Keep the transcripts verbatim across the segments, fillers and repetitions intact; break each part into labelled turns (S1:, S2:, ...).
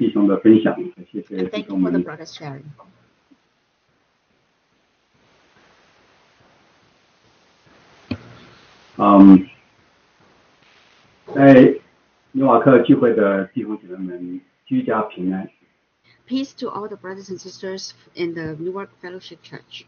S1: 弟兄的分享，谢谢
S2: And
S1: 弟
S2: thank
S1: 兄
S2: you for the
S1: 们。
S2: brother's sharing.
S1: 嗯，在纽瓦克聚会的弟兄姐妹们，居家平安。
S2: Peace to all the brothers and sisters in the Newark Fellowship Church.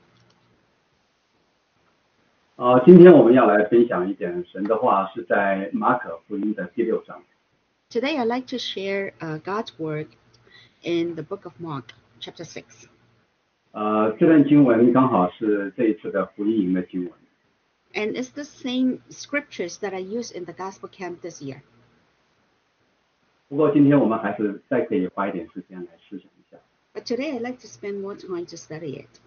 S1: 呃，今天我们要来分享一点神的话，是在马可福音的第六章。
S2: Today I'd like to share uh, God's word in the book of Mark, chapter six.
S1: 呃，这段经文刚好是这一次的福音营的经文。
S2: And it's the same scriptures that I used in the gospel camp this year.
S1: 不过今天我们还是再可以花一点时间来思想一下。
S2: But today I'd like to spend more time to study it.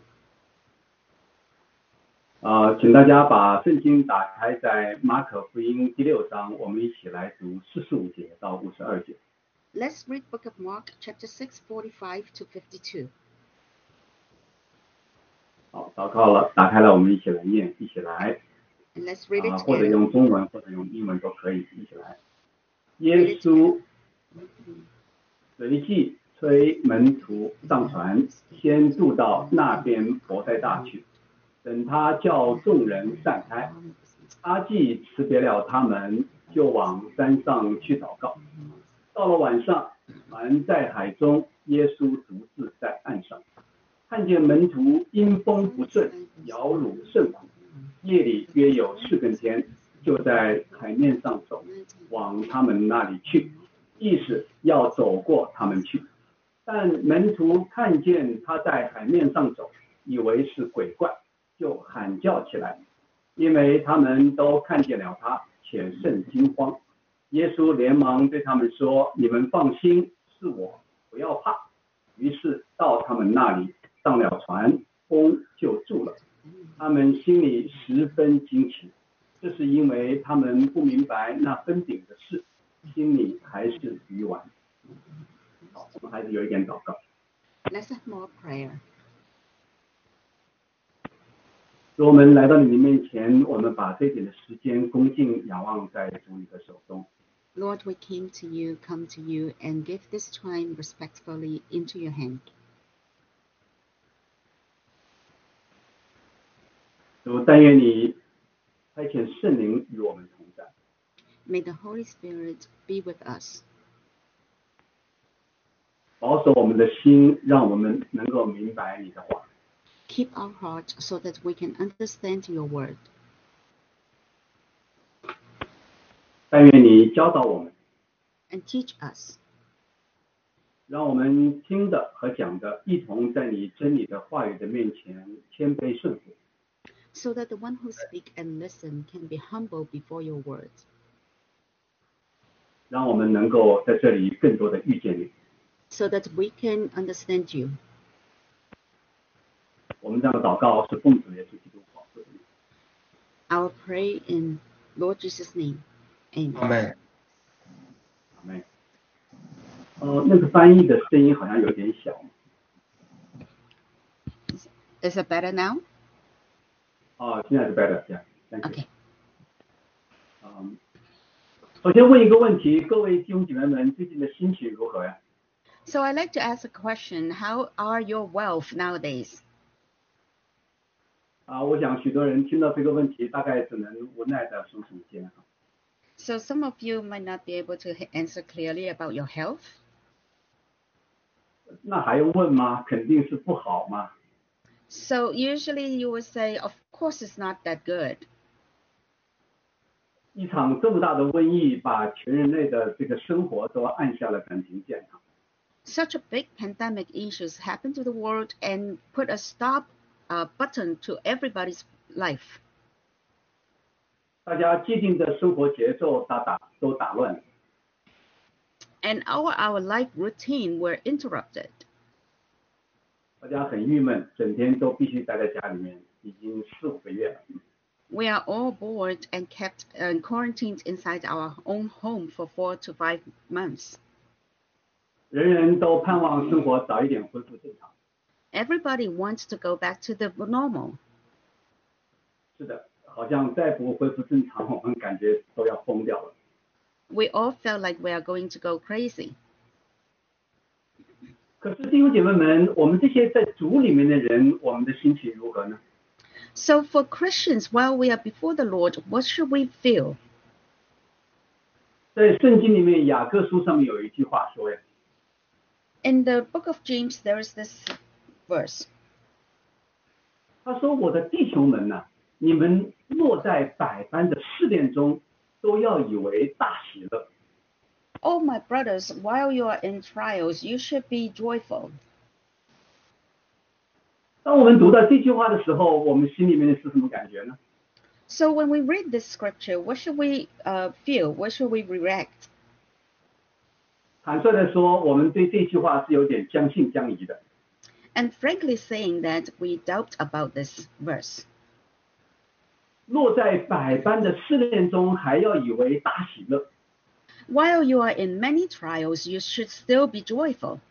S1: 呃，请大家把圣经打开在马可福音第六章，我们一起来读四十五节到五十二节。
S2: Let's read book of Mark, chapter six, forty-five to fifty-two.
S1: 好，祷告了，打开了，我们一起来念，一起来。
S2: And let's read
S1: 啊，
S2: it
S1: 或者
S2: together.
S1: 用中文或者用英文都可以，一起来。耶稣随即催门徒上船，先渡到那边伯赛大去。等他叫众人散开，他既辞别了他们，就往山上去祷告。到了晚上，船在海中，耶稣独自在岸上，看见门徒因风不顺，摇橹甚苦。夜里约有四更天，就在海面上走，往他们那里去，意思要走过他们去。但门徒看见他在海面上走，以为是鬼怪，就喊叫起来，因为他们都看见了他，且甚惊慌。耶稣连忙对他们说：“你们放心，是我，不要怕。”于是到他们那里，上了船，风就住了。他们心里十分惊奇，这是因为他们不明白那分饼的事，心里还是愚顽。好，我们还是有一点祷告。
S2: Let's have more prayer.
S1: 主，我们来到你的面前，我们把这一点的时间恭敬仰望在主你的手中。
S2: Lord, we came to you, come to you, and give this time respectfully into your hand.
S1: 主，但愿你差遣圣灵与我们同在，
S2: May the Holy Spirit be with us.
S1: 保守我们的心，让我们能够明白你的话。
S2: Keep our heart so that we can understand your word.
S1: 但愿你教导我们，
S2: And teach us,
S1: 让我们听的和讲的一同在你真理的话语的面前谦卑顺服。
S2: so that the one who speak and listen can be humble before your word.
S1: 让我们能够在这里更多的遇见你。
S2: So that we can understand you.
S1: 我们这样的祷告是奉主耶稣基督宝贵的名。
S2: I'll pray in Lord Jesus' name. Amen.
S3: Amen.
S1: 阿妹，呃，那个翻译的声音好像有点小。
S2: Is it better now?
S1: 哦，现在是 better， yeah, thank you.
S2: Okay.
S1: 嗯，首先问一个问题，各位弟兄姐妹们最近的心情如何呀？
S2: So I'd like to ask a question. How are your wealth nowadays?
S1: 啊，我想许多人听到这个问题，大概只能无奈的耸耸肩。
S2: So some of you might not be able to answer clearly about your health.
S1: 那还用问吗？肯定是不好嘛。
S2: So usually you would say, of course it's not that good.
S1: 一场这么大的瘟疫，把全人类的这个生活都按下了暂停键。
S2: Such a big pandemic issues happened to the world and put a stop uh, button to everybody's life.
S1: 大家既定的生活节奏打打都打乱了。
S2: And our, our life routine were interrupted.
S1: 大家很郁闷，整天都必须待在家里面，已经四五个月了。
S2: We are all bored and kept uh, quarantined inside our own home for four to five months.
S1: 人人都盼望生活早一点恢复正常。
S2: Everybody wants to go back to the normal.
S1: 是的，好像再不恢复正常，我们感觉都要疯掉了。
S2: We all felt like we are going to go crazy.
S1: 可是弟兄姐妹们，我们这些在主里面的人，我们的心情如何呢？
S2: So for Christians, while we are before the Lord, what should we feel?
S1: 在圣经里面，雅各书上面有一句话说呀，
S2: In the book of James, there is this verse.
S1: 他说：“我的弟兄们呐、啊，你们落在百般的试炼中，都要以为大喜乐。”
S2: Oh, my brothers, while you are in trials, you should be joyful.
S1: 当我们读到这句话的时候，我们心里面是什么感觉呢？
S2: So when we read this scripture, what should we uh, feel? What should we react?
S1: 坦率的说，我们对这句话是有点将信将疑的。
S2: And frankly saying that we doubt about this verse.
S1: 落在百般的试炼中，还要以为大喜乐。
S2: While you are in many trials, you should still be joyful.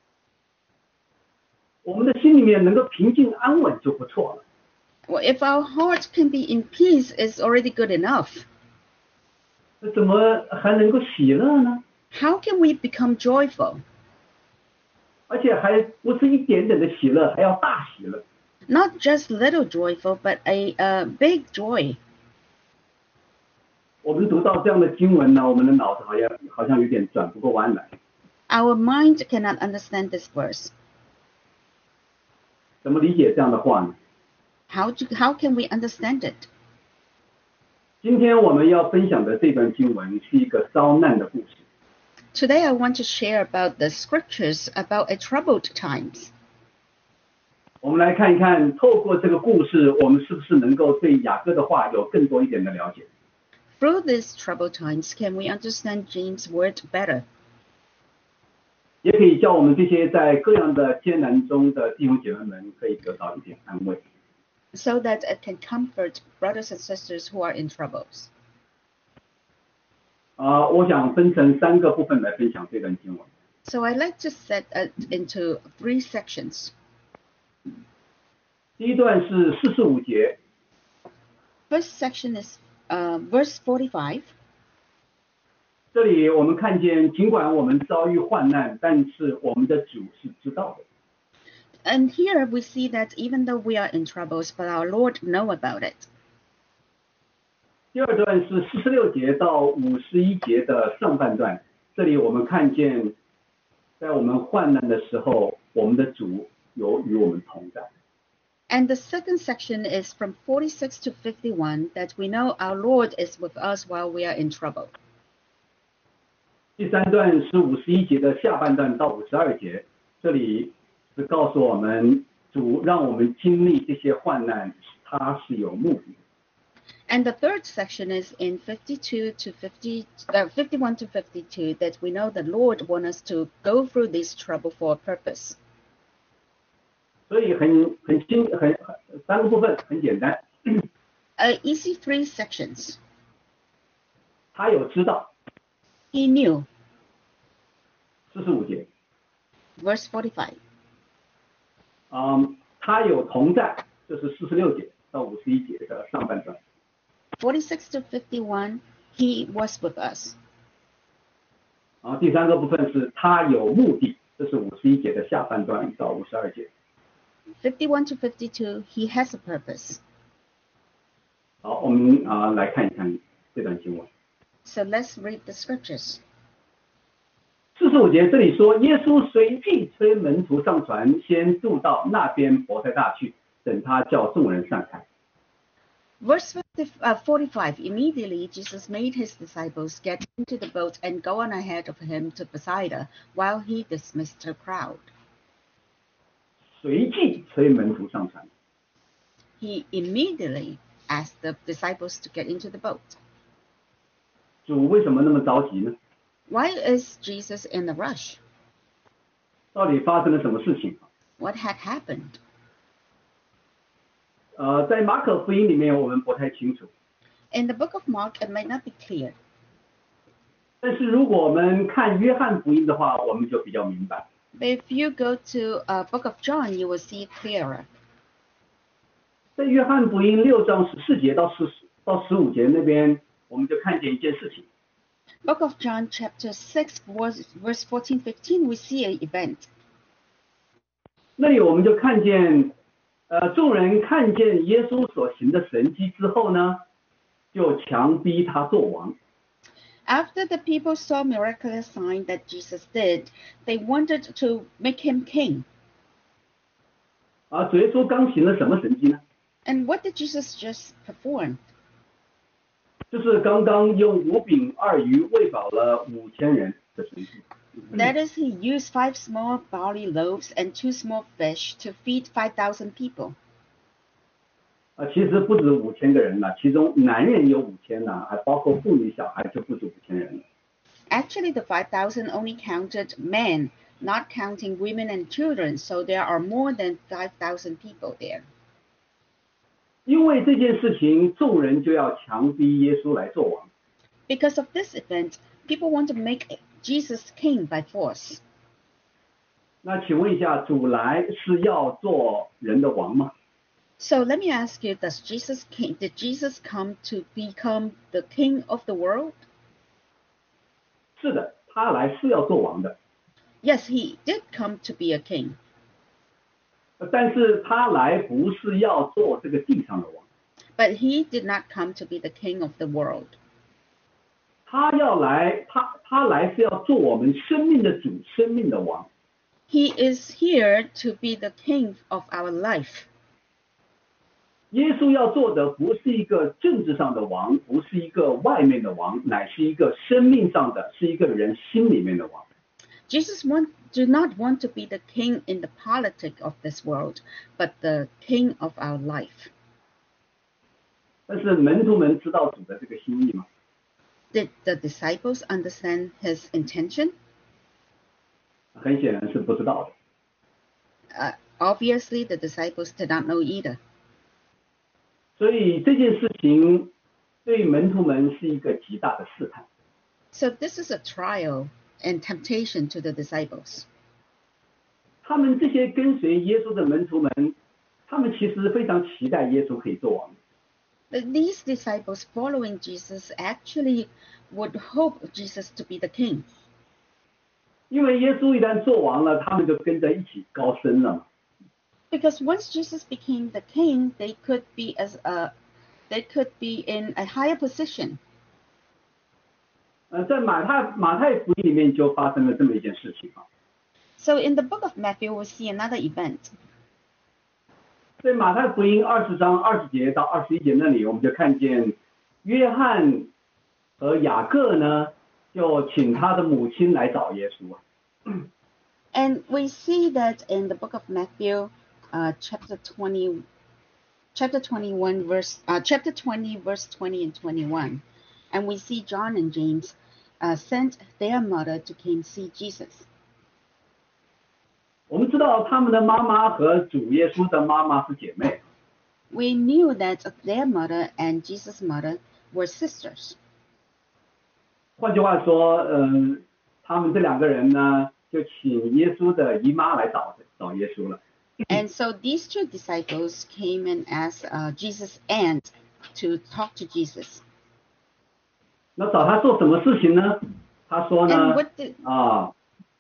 S1: 我们的心里面能够平静安稳就不错了。
S2: Well, if our heart can be in peace, it's already good enough.
S1: 那怎么还能够喜乐呢？
S2: How can we become joyful?
S1: 而且还不是一点点的喜乐，还要大喜乐。
S2: Not just little joyful, but a uh, big joy.
S1: 我们读到这样的经文呢，我们的脑子好像好像有点转不过弯来。
S2: Our mind cannot understand this verse.
S1: 怎么理解这样的话呢？
S2: How, to, how can we understand it?
S1: 今天我们要分享的这段经文是一个遭难的故事。
S2: Today I want to share about the scriptures about a troubled times.
S1: 我们来看一看，透过这个故事，我们是不是能够对雅各的话有更多一点的了解？
S2: Through these troubled times, can we understand James' word better?
S1: 也可以叫我们这些在各样的艰难中的弟兄姐妹们可以得到一点安慰。
S2: So that it can comfort brothers and sisters who are in troubles.
S1: 啊、我想分成三个部分来分享这段经文。
S2: So I like to set it into three sections.
S1: 第一段是四十五节，
S2: First section is uh, verse forty-five.
S1: 这里我们看见，尽管我们遭遇患难，但是我们的主是知道的。
S2: And here we see that even though we are in troubles, but our Lord know about it.
S1: 第二段是四十六节到五十一节的上半段，这里我们看见，在我们患难的时候，我们的主有与我们同在。
S2: And the second section is from forty-six to fifty-one, that we know our Lord is with us while we are in trouble.
S1: 第三段是五十一节的下半段到五十二节，这里是告诉我们，主让我们经历这些患难，他是有目的的。
S2: And the third section is in fifty-two to fifty, uh, fifty-one to fifty-two, that we know the Lord wants us to go through this trouble for a purpose.
S1: 所以很很轻很很三个部分很简单，
S2: Uh, easy three sections.
S1: 他有知道，
S2: He knew,
S1: 四十五节，
S2: verse forty-five.
S1: 嗯，他有同在，这是四十六节到五十一节的上半段。
S2: forty-six to fifty-one, he was with us.
S1: 然后第三个部分是他有目的，这是五十一节的下半段到五十二节。
S2: fifty-one to fifty-two, he has a purpose.
S1: 好，我们啊、呃来看一看这段经文。
S2: So let's read the scriptures.
S1: 四十五节这里说，耶稣随即催门徒上船，先渡到那边伯赛大去，等他叫众人散开。
S2: Verse fifty, uh, forty-five, immediately Jesus made his disciples get into the boat and go on ahead of him to Bethsaida while he dismissed the crowd.
S1: 随即催门徒上船。
S2: He immediately asked the disciples to get into the boat.
S1: 主为什么那么着急呢？
S2: Why is Jesus in a rush?
S1: 到底发生了什么事情？
S2: What had happened?
S1: 呃，在马可福音里面我们不太清楚，
S2: In the book of Mark, it might not be clear.
S1: 但是如果我们看约翰福音的话，我们就比较明白。
S2: But if you go to uh, book of John, you will see it clearer.
S1: 在约翰福音六章十四节到十到十五节那边，我们就看见一件事情。
S2: Book of John, chapter six, verse, verse fourteen, fifteen, we see an event.
S1: 那里我们就看见，呃，众人看见耶稣所行的神迹之后呢，就强逼他做王。
S2: After the people saw miraculous sign that Jesus did, they wanted to make him king.
S1: 啊，主耶稣刚行了什么神迹呢？
S2: And what did Jesus just perform?
S1: 就是刚刚用五饼二鱼喂饱了五千人的神迹。
S2: That is, he used five small barley loaves and two small fish to feed five thousand people.
S1: 啊，其实不止五千个人了，其中男人有五千呢，还包括妇女小孩就不止五千人了。
S2: Actually, the five thousand only counted men, not counting women and children, so there are more than five thousand people there.
S1: 因为这件事情，众人就要强逼耶稣来做王。
S2: Because of this event, people want to make Jesus king by force.
S1: 那请问一下，主来是要做人的王吗？
S2: So let me ask you, does Jesus king, did Jesus come to become the king of the world?
S1: 是的，他来是要做王的，
S2: Yes, he did come to be a king.
S1: 但是他来不是要做这个地上的王，
S2: But he did not come to be the king of the world.
S1: 他要来，他他来是要做我们生命的主，生命的王。
S2: He is here to be the king of our life.
S1: 耶稣要做的不是一个政治上的王，不是一个外面的王，乃是一个生命上的，是一个人心里面的王。
S2: Jesus want, do not want to be the king in the politics of this world, but the king of our life.
S1: 但是门徒们知道主的这个心意吗？
S2: Did the disciples understand his intention?
S1: 很显然是不知道的。
S2: Uh, obviously, the disciples did not know either.
S1: 所以这件事情对门徒们是一个极大的试探。
S2: So this is a trial and temptation to the disciples.
S1: 他们这些跟随耶稣的门徒们，他们其实非常期待耶稣可以做王。
S2: But these disciples following Jesus actually would hope Jesus to be the king.
S1: 因为耶稣一旦做王了，他们就跟着一起高升了嘛。
S2: Because once Jesus became the king, they could be as a, they could be in a higher position.
S1: 呃，在马太马太福音里面就发生了这么一件事情啊。
S2: So in the book of Matthew, we see another event.
S1: 在马太福音二十章二十节到二十一节那里，我们就看见约翰和雅各呢，就请他的母亲来找耶稣啊。
S2: And we see that in the book of Matthew, uh, chapter twenty, chapter twenty-one, verse, uh, chapter twenty, verse twenty and twenty-one, and we see John and James uh, sent their mother to come see Jesus.
S1: 我们知道他们的妈妈和主耶稣的妈妈是姐妹。
S2: We knew that their mother and Jesus' mother were sisters.
S1: 换句话说，嗯、呃，他们这两个人呢，就请耶稣的姨妈来找找耶稣了。
S2: And so these two disciples came and asked uh, Jesus' aunt to talk to Jesus.
S1: 那找他做什么事情呢？他说
S2: And
S1: 呢，
S2: what did,
S1: 啊，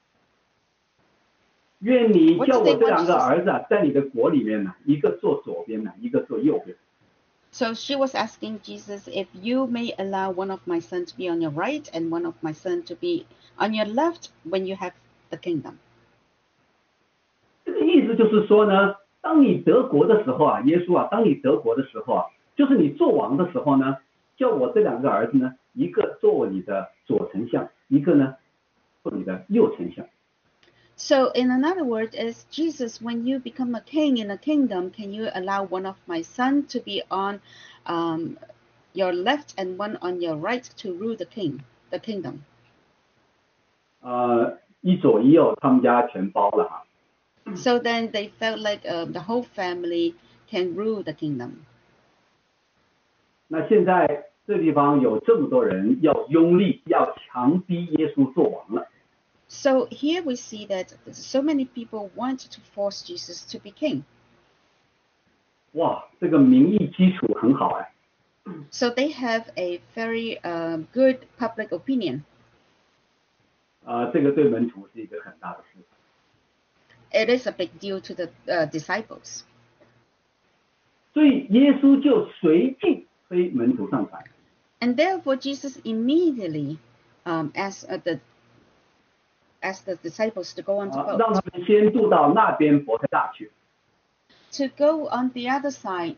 S1: 愿你叫我这两个儿子啊，在你的国里面呢，一个坐左边呢，一个坐右边。
S2: so she was asking Jesus, if you may allow one of my sons to be on your right and one of my sons to be on your left when you have the kingdom.
S1: 这个意思就是说呢，当你得国的时候啊，耶稣啊，当你得国的时候啊，就是你做王的时候呢，叫我这两个儿子呢，一个做你的左丞相，一个呢做你的右丞相。
S2: So in another word is, Jesus, when you become a king in a kingdom, can you allow one of my sons to be on um, your left and one on your right to rule the king, the kingdom?
S1: 呃，一左一右，他们家全包了哈。
S2: So then they felt like uh, the whole family can rule the kingdom.
S1: 那现在这地方有这么多人要拥立，要强逼耶稣做王了。
S2: So here we see that so many people want to force Jesus to be king.
S1: 哇，这个民意基础很好哎。
S2: So they have a very uh, good public opinion.
S1: 啊、这个对门徒是一个很大的事。
S2: it is a big deal to the uh, disciples.
S1: 所以耶稣就随即催门徒上船。
S2: And therefore, Jesus immediately um, asked uh, the asked the disciples to go on the
S1: 啊，
S2: boat,
S1: 让他们先渡到那边伯特大去。
S2: to go on the other side.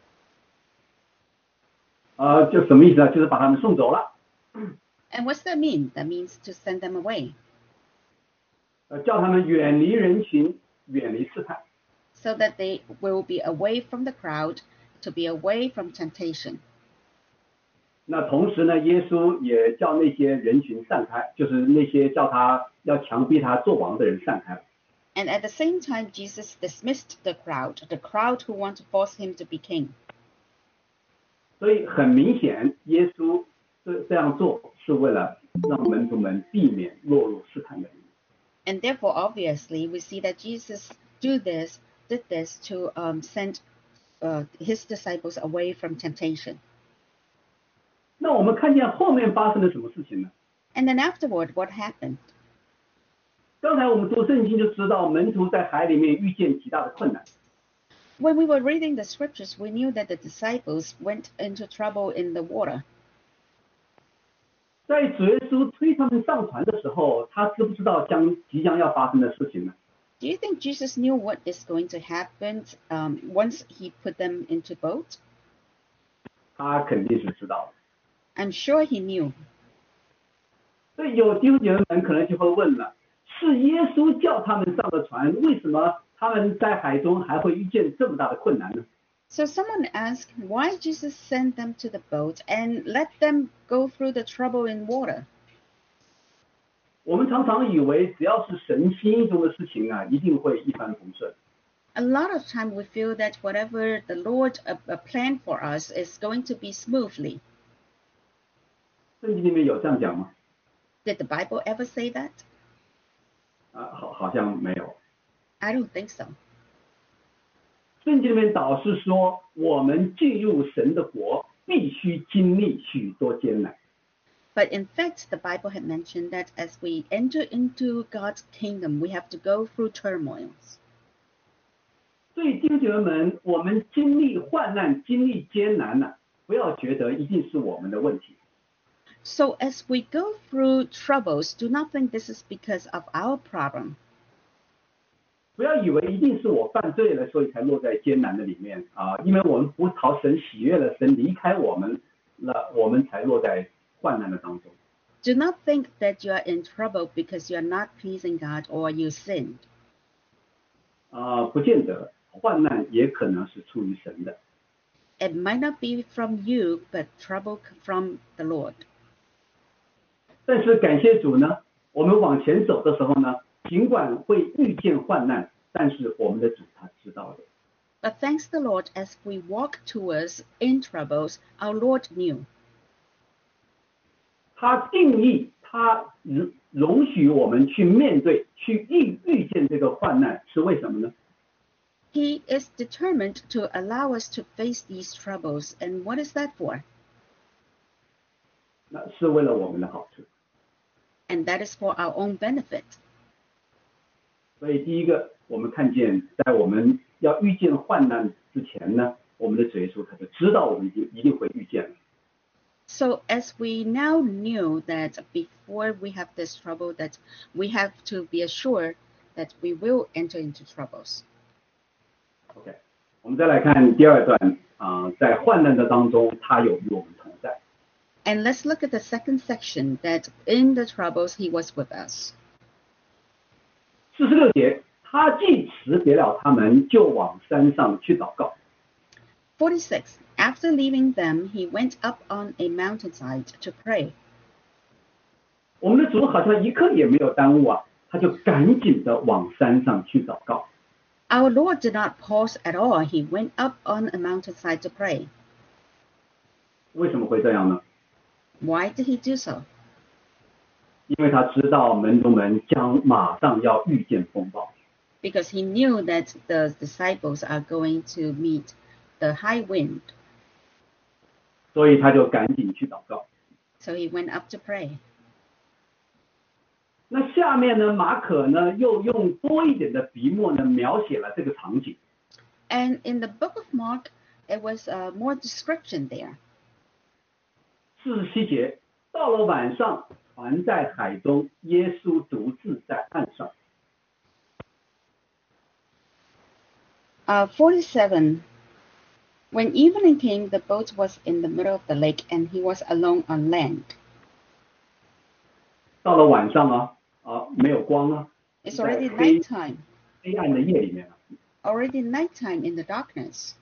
S1: 呃，就什么意思呢？就是把他们送走了，
S2: And what's that mean? That means to send them away,
S1: 呃，叫他们远离人群，远离试探。
S2: so that they will be away from the crowd, to be away from temptation.
S1: 那同时呢，耶稣也叫那些人群散开，就是那些叫他要强逼他做王的人散开了。
S2: And at the same time, Jesus dismissed the crowd, the crowd who want to force him to be king.
S1: 所以很明显，耶稣这这样做是为了让门徒们避免落入试探的里面。
S2: And therefore, obviously, we see that Jesus do this, did this to um, send uh, his disciples away from temptation.
S1: 那我们看见后面发生了什么事情呢？
S2: And then afterward, what happened?
S1: 刚才我们读圣经就知道，门徒在海里面遇见极大的困难。
S2: When we were reading the scriptures, we knew that the disciples went into trouble in the water.
S1: 在主耶稣推他们上船的时候，他知不知道将即将要发生的事情呢？
S2: Do you think Jesus knew what is going to happen um, once he put them into boat?
S1: 他肯定是知道的。
S2: I'm sure he knew.
S1: 所以有弟兄姐妹们可能就会问了：是耶稣叫他们上了船，为什么他们在海中还会遇见这么大的困难呢？
S2: So someone asked why Jesus sent them to the boat and let them go through the trouble in water.
S1: 我们常常以为只要是神心意中的事情啊，一定会一帆风顺。
S2: A lot of time we feel that whatever the Lord uh, uh, planned for us is going to be smoothly.
S1: 圣经里面有这样讲吗？
S2: Did the Bible ever say that?
S1: 啊，好，好像没有。
S2: I don't think so.
S1: 圣经里面导是说，我们进入神的国，必须经历许多艰难。
S2: But in fact, the Bible had mentioned that as we enter into God's kingdom, we have to go through turmoils.
S1: 所以弟兄姐妹们，我们经历患难、经历艰难呢、不要觉得一定是我们的问题。
S2: So as we go through troubles, do not think this is because of our problem.
S1: 不要以为一定是我犯罪了，所以才落在艰难的里面啊！因为我们不讨神喜悦了，神离开我们了，我们才落在患难的当中。
S2: Do not think that you are in trouble because you are not pleasing God or you sinned.
S1: 啊，不见得，患难也可能是出于神的。
S2: It might not be from you, but trouble from the Lord.
S1: 但是感谢主呢，我们往前走的时候呢，尽管会遇见患难，但是我们的主他知道的。
S2: But thanks the Lord, as we walk towards in troubles, our Lord knew.
S1: 他定义，他容容许我们去面对、去遇遇见这个患难，是为什么呢？
S2: He is determined to allow us to face these troubles. And what is that for?
S1: 那是为了我们的好处。
S2: And that is for our own benefit.
S1: 所以第一个，我们看见，在我们要遇见患难之前呢，我们的主耶稣他就知道我们一定一定会遇见。
S2: So as we now knew that before we have this trouble, that we have to be assured that we will enter into troubles.
S1: OK， 我们再来看第二段啊、呃，在患难的当中，他有与我们同在。
S2: And let's look at the second section, that in the troubles he was with us.
S1: 四十六节，他既辞别了他们，就往山上去祷告。
S2: forty-six. After leaving them, he went up on a mountainside to pray.
S1: 我们的主好像一刻也没有耽误啊，他就赶紧的往山上去祷告。
S2: Our Lord did not pause at all. He went up on a mountainside to pray.
S1: 为什么会这样呢？
S2: Why did he do so?
S1: 因为他知道门徒们将马上要遇见风暴。
S2: Because he knew that the disciples are going to meet the high wind.
S1: 所以他就赶紧去祷告。
S2: So he went up to pray.
S1: 那下面呢，马可呢又用多一点的笔墨呢描写了这个场景。
S2: And in the book of Mark, it was uh, more description there.
S1: 四十七节，到了晚上，船在海中，耶稣独自在岸上。
S2: Uh, forty-seven. When evening came, the boat was in the middle of the lake, and he was alone on land.
S1: 到了晚上啊，啊没有光啊，
S2: It's
S1: 在
S2: already
S1: 黑
S2: nighttime.
S1: 黑暗的夜里面啊，
S2: Already nighttime in the darkness.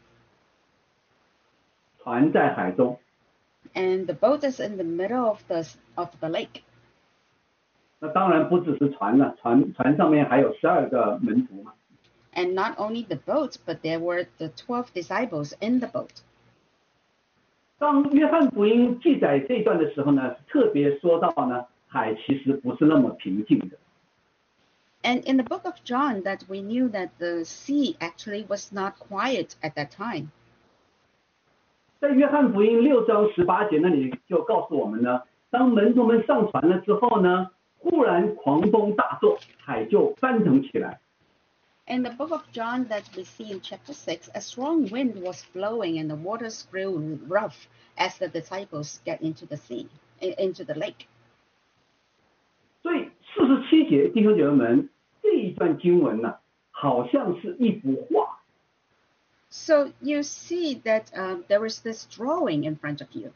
S1: 船在海中。
S2: And the boat is in the middle of the of the lake.
S1: 那当然不只是船了，船船上面还有十二个门徒嘛。
S2: And not only the boat, but there were the twelve disciples in the boat.
S1: 当约翰福音记载这一段的时候呢，特别说到呢，海其实不是那么平静的。
S2: And in the book of John, that we knew that the sea actually was not quiet at that time.
S1: 在约翰福音六章十八节那里就告诉我们呢，当门徒们上船了之后呢，忽然狂风大作，海就翻腾起来。
S2: In the book of John that we see in chapter six, a strong wind was blowing and the waters grew rough as the disciples get into the sea, into the lake.
S1: 所以四十七节弟兄姐妹们，这一段经文呢，好像是一幅画。
S2: So you see that um, there is this drawing in front of you.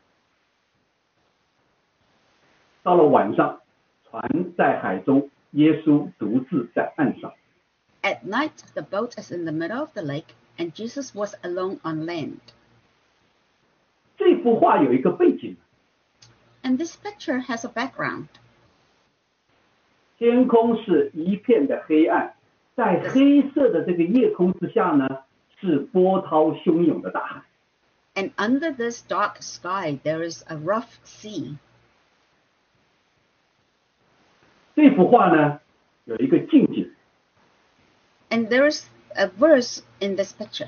S1: 到了晚上，船在海中，耶稣独自在岸上。
S2: At night, the boat is in the middle of the lake, and Jesus was alone on land.
S1: 这幅画有一个背景，
S2: And this picture has a background.
S1: 天空是一片的黑暗，在黑色的这个夜空之下呢，是波涛汹涌的大海。
S2: And under this dark sky, there is a rough sea.
S1: 这幅画呢，有一个近景，
S2: And there is a verse in this picture.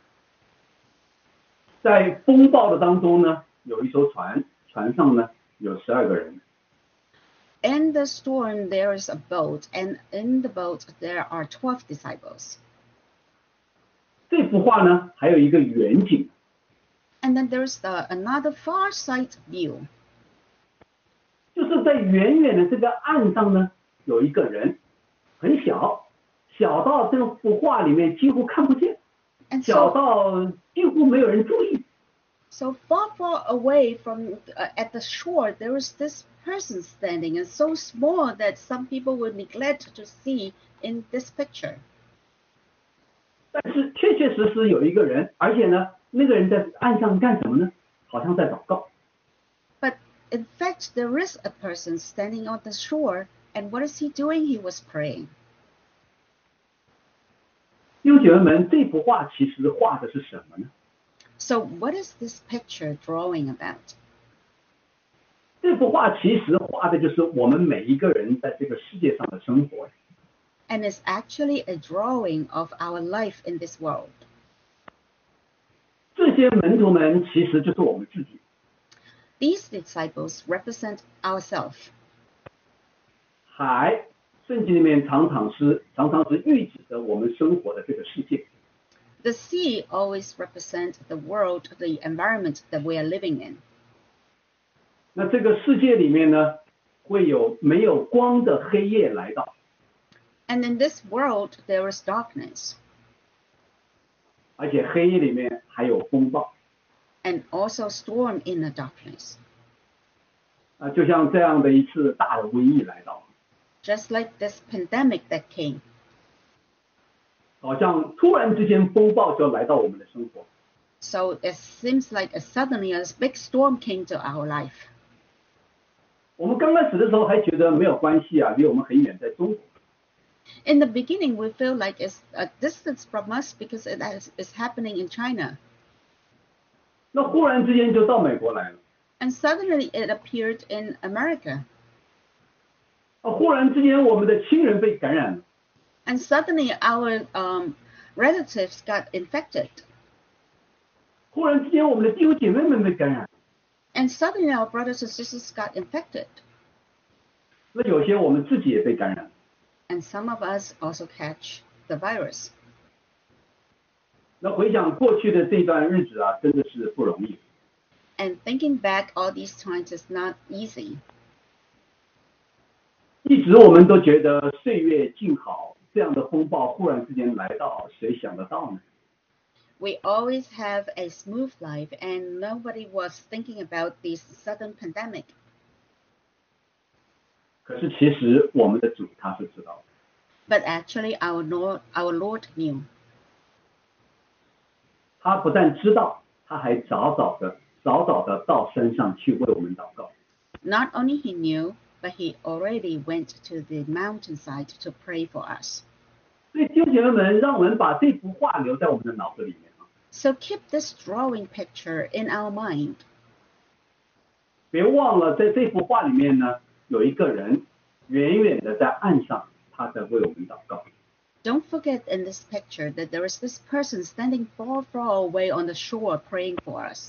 S1: 在风暴的当中呢，有一艘船，船上呢有十二个人。
S2: In the storm, there is a boat, and in the boat, there are twelve disciples.
S1: 这幅画呢，还有一个远景，
S2: And then there's the, another far sight view.
S1: 就是在远远的这个岸上呢，有一个人，很小，小到这幅画里面几乎看不见，
S2: And
S1: 小
S2: so,
S1: 到几乎没有人注意。
S2: so far, far away from uh, at the shore, there is this person standing, and so small that some people would neglect to see in this picture.
S1: 但是确确实实有一个人，而且呢，那个人在岸上干什么呢？好像在祷告。
S2: But in fact, there is a person standing on the shore, and what is he doing? He was praying.
S1: 弟兄姐妹们，这幅画其实画的是什么呢？
S2: So what is this picture drawing about?
S1: 这幅画其实画的就是我们每一个人在这个世界上的生活。
S2: And it's actually a drawing of our life in this world.
S1: 这些门徒们其实就是我们自己。
S2: These disciples represent ourselves.
S1: 海，圣经里面常常是常常是预指着我们生活的这个世界。
S2: The sea always represents the world, the environment that we are living in.
S1: 那这个世界里面呢，会有没有光的黑夜来到。
S2: And in this world, there is darkness.
S1: 而且黑夜里面还有风暴。
S2: And also storm in the darkness.
S1: 啊，就像这样的一次大的瘟疫来到，
S2: Just like this pandemic that came.
S1: 好像突然之间风暴就来到我们的生活。
S2: So it seems like a, suddenly a big storm came to our life.
S1: 我们刚开始的时候还觉得没有关系啊，离我们很远，在中国。
S2: In the beginning, we feel like it's a distance from us because it is happening in China.
S1: 那忽然之间就到美国来了，
S2: And suddenly it appeared in America.
S1: 啊，忽然之间我们的亲人被感染了，
S2: And suddenly our um, relatives got infected.
S1: 忽然之间我们的弟兄姐妹们被感染了。
S2: And suddenly our brothers and sisters got infected.
S1: 那有些我们自己也被感染。
S2: And some of us also catch the virus.
S1: 那回想过去的这段日子啊，真的是不容易。
S2: And thinking back all these times is not easy.
S1: 一直我们都觉得岁月静好，这样的风暴忽然之间来到，谁想得到呢？
S2: We always have a smooth life, and nobody was thinking about this sudden pandemic.
S1: 可是其实我们的主他是知道的。
S2: But actually, our Lord, our Lord knew.
S1: 他不但知道，他还早早的、早早的到山上去为我们祷告。
S2: Not only he knew, but he already went to the mountainside to pray for us.
S1: 所以弟兄姐妹们，让我们把这幅画留在我们的脑子里面啊，
S2: So keep this drawing picture in our mind.
S1: 别忘了在这幅画里面呢，有一个人远远的在岸上，他在为我们祷告。
S2: Don't forget in this picture that there is this person standing far, far away on the shore praying for us.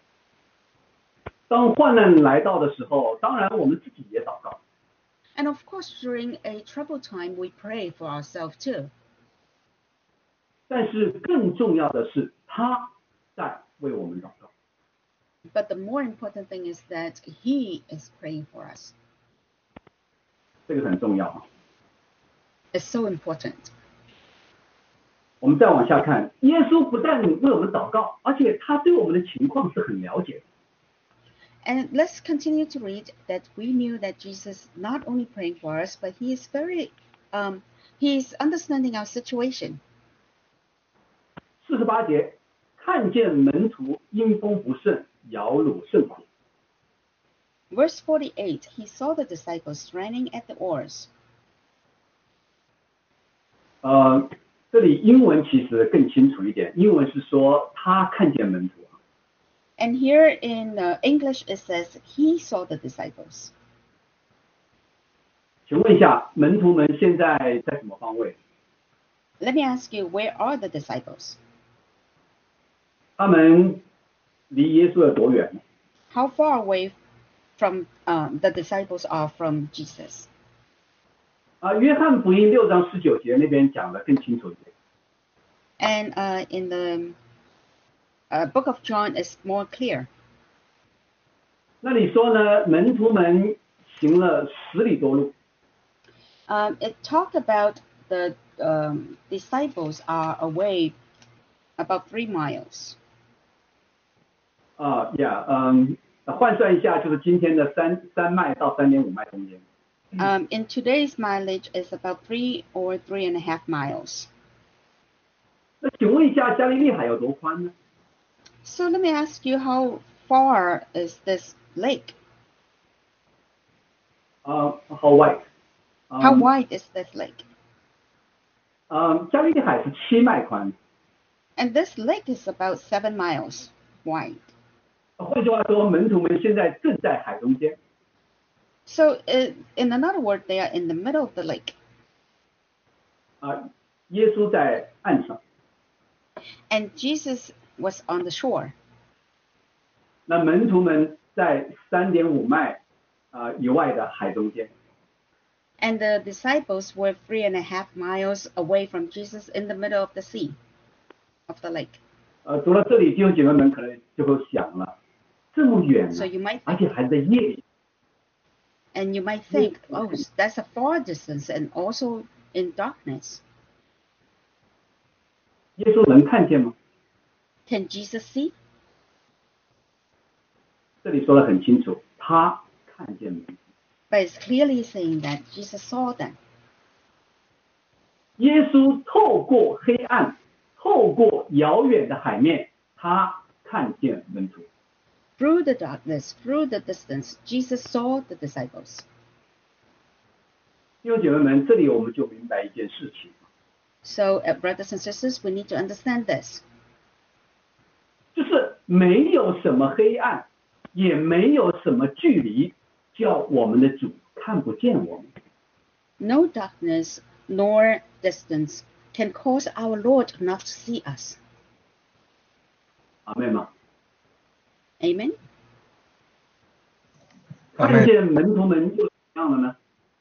S1: 当患难来到的时候，当然我们自己也祷告。
S2: And of course, during a troubled time, we pray for ourselves too.
S1: 但是更重要的是，他在为我们祷告。
S2: But the more important thing is that he is praying for us.
S1: 这个很重要啊。
S2: It's so important.
S1: 我们再往下看，耶稣不但为我们祷告，而且他对我们的情况是很了解的。
S2: And let's continue to read that we knew that Jesus not only praying for us, but he is very, um, he is understanding our situation.
S1: 四十八节，看见门徒因风不顺，摇橹甚苦。
S2: Verse forty-eight, he saw the disciples straining at the oars.
S1: 呃，这里英文其实更清楚一点，英文是说他看见门徒。
S2: And here in uh, English it says he saw the disciples.
S1: 请问一下，门徒们现在在什么方位？
S2: Let me ask you, where are the disciples?
S1: 他们离耶稣有多远呢？
S2: How far away from um, the disciples are from Jesus?
S1: 啊，约翰福音六章十九节那边讲的更清楚一点。
S2: And uh, in the uh, book of John is more clear.
S1: 那里说呢，门徒们行了十里多路。
S2: Um, it talked about the um, disciples are away about three miles.
S1: 啊呀，嗯，换算一下，就是今天的三三迈到三点五迈中间。
S2: Um, in today's mileage is about three or three and a half miles.
S1: 那请问一下，加利利海有多宽呢？
S2: So let me ask you, how far is this lake?
S1: 啊 ，How wide？
S2: How wide is this lake?
S1: 嗯，加利利海是七迈宽。
S2: And this lake is about seven miles wide.
S1: 换句话说，门徒们现在正在海中间。
S2: So uh, in another word, they are in the middle of the lake.
S1: 啊，耶稣在岸上。
S2: And Jesus was on the shore.
S1: 那门徒们在三点五迈啊以外的海中间。
S2: And the disciples were three and a half miles away from Jesus in the middle of the sea, of the lake.
S1: 呃，读到这里，弟兄姐妹们可能就会想了，这么远
S2: So
S1: 啊，
S2: you might
S1: 而
S2: think,
S1: 且还在夜里。
S2: and you might think, oh, that's a far distance and also in darkness.
S1: 耶稣能看见吗？
S2: Can Jesus see?
S1: 这里说的很清楚，他看见门徒。
S2: But it's clearly saying that Jesus saw them.
S1: 耶稣透过黑暗，透过遥远的海面，他看见门徒。
S2: Through the darkness, through the distance, Jesus saw the disciples.
S1: 弟兄姐妹们，这里我们就明白一件事情，
S2: So, uh, brothers and sisters, we need to understand this.
S1: 就是没有什么黑暗，也没有什么距离，叫我们的主看不见我们。
S2: No darkness nor distance can cause our Lord not to see us.
S1: 阿妹吗？
S2: Amen?
S1: 看见门徒们又怎么样了呢？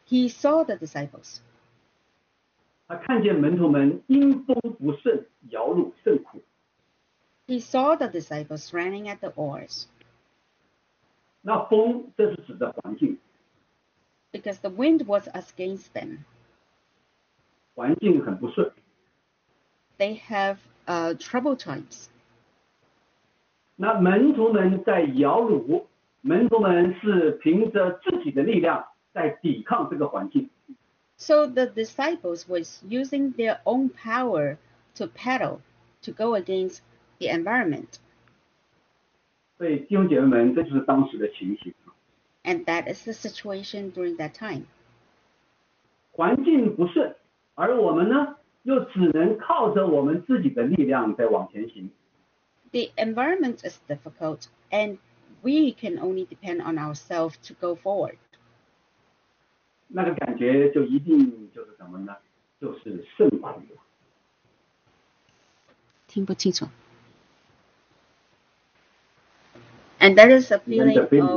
S2: He saw the disciples.
S1: 他看见门徒们因风不顺，摇橹甚苦。
S2: He saw the disciples running at the oars.
S1: 那风，这是指的环境，
S2: Because the wind was against them.
S1: 环境很不顺。
S2: They have uh, troubled times.
S1: 那门徒们在摇橹，门徒们是凭着自己的力量在抵抗这个环境。
S2: So the disciples was using their own power to paddle, to go against the environment.
S1: 所以弟兄姐妹们，这就是当时的情形。
S2: And that is the situation during that time.
S1: 环境不顺，而我们呢，又只能靠着我们自己的力量在往前行。
S2: The environment is difficult, and we can only depend on ourselves to go forward.
S1: 那个感觉就一定就是什么呢？就是甚苦。
S2: 听不清楚。And that is a feeling
S1: Then the feeling-
S2: of.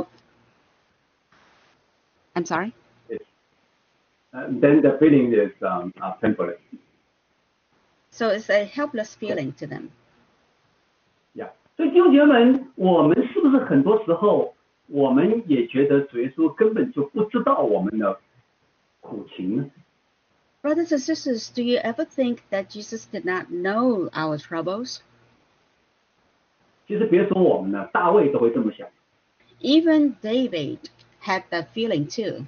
S2: I'm sorry.
S1: Uh, then the feeling is um, uh, temporary.
S2: So it's a helpless feeling to them.
S1: Yeah. 所以弟兄姐妹们，我们是不是很多时候，我们也觉得主耶稣根本就不知道我们的苦情呢？
S2: Brothers and sisters, do you ever think that Jesus did not know our troubles?
S1: 其实别说我们了，大卫都会这么想。
S2: Even David had that feeling too.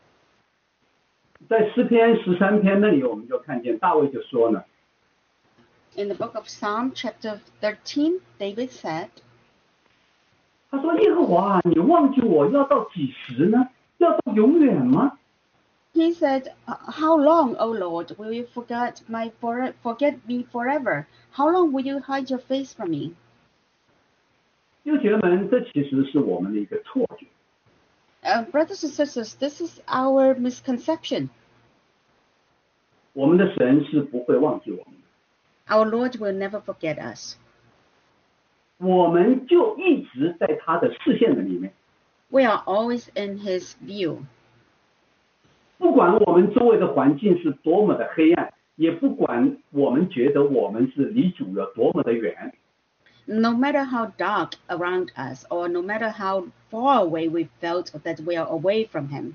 S1: 在诗篇十三篇那里，我们就看见大卫就说呢，
S2: In the book of Psalm, chapter thirteen, David said,
S1: 他说：“耶和华，你忘记我要到几时呢？要到永远吗？”
S2: He said, "How long, O Lord, will you forget my for forget me forever? How long will you hide your face from me?"
S1: 弟兄姐妹们，这其实是我们的一个错觉。
S2: Uh, brothers and sisters, this is our misconception.
S1: 我们的神是不会忘记我们的，
S2: Our Lord will never forget us.
S1: 我们就一直在他的视线的里面。
S2: We are always in His view.
S1: 不管我们周围的环境是多么的黑暗，也不管我们觉得我们是离主有多么的远，
S2: No matter how dark around us, or no matter how far away we felt that we are away from Him,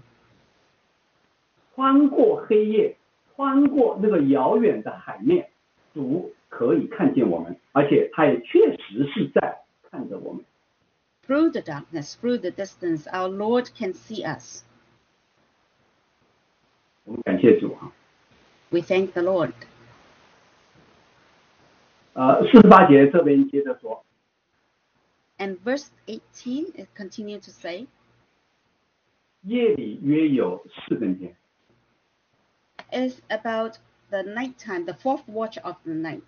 S1: 穿过黑夜，穿过那个遥远的海面，主可以看见我们，而且他也确实是在看着我们。
S2: through the darkness, through the distance, our Lord can see us.
S1: 我们感谢主啊！
S2: We thank the Lord.
S1: 呃，四十八节这边接着说，
S2: And verse eighteen, it continued to say,
S1: 夜里约有四更天，
S2: is about the nighttime, the fourth watch of the night.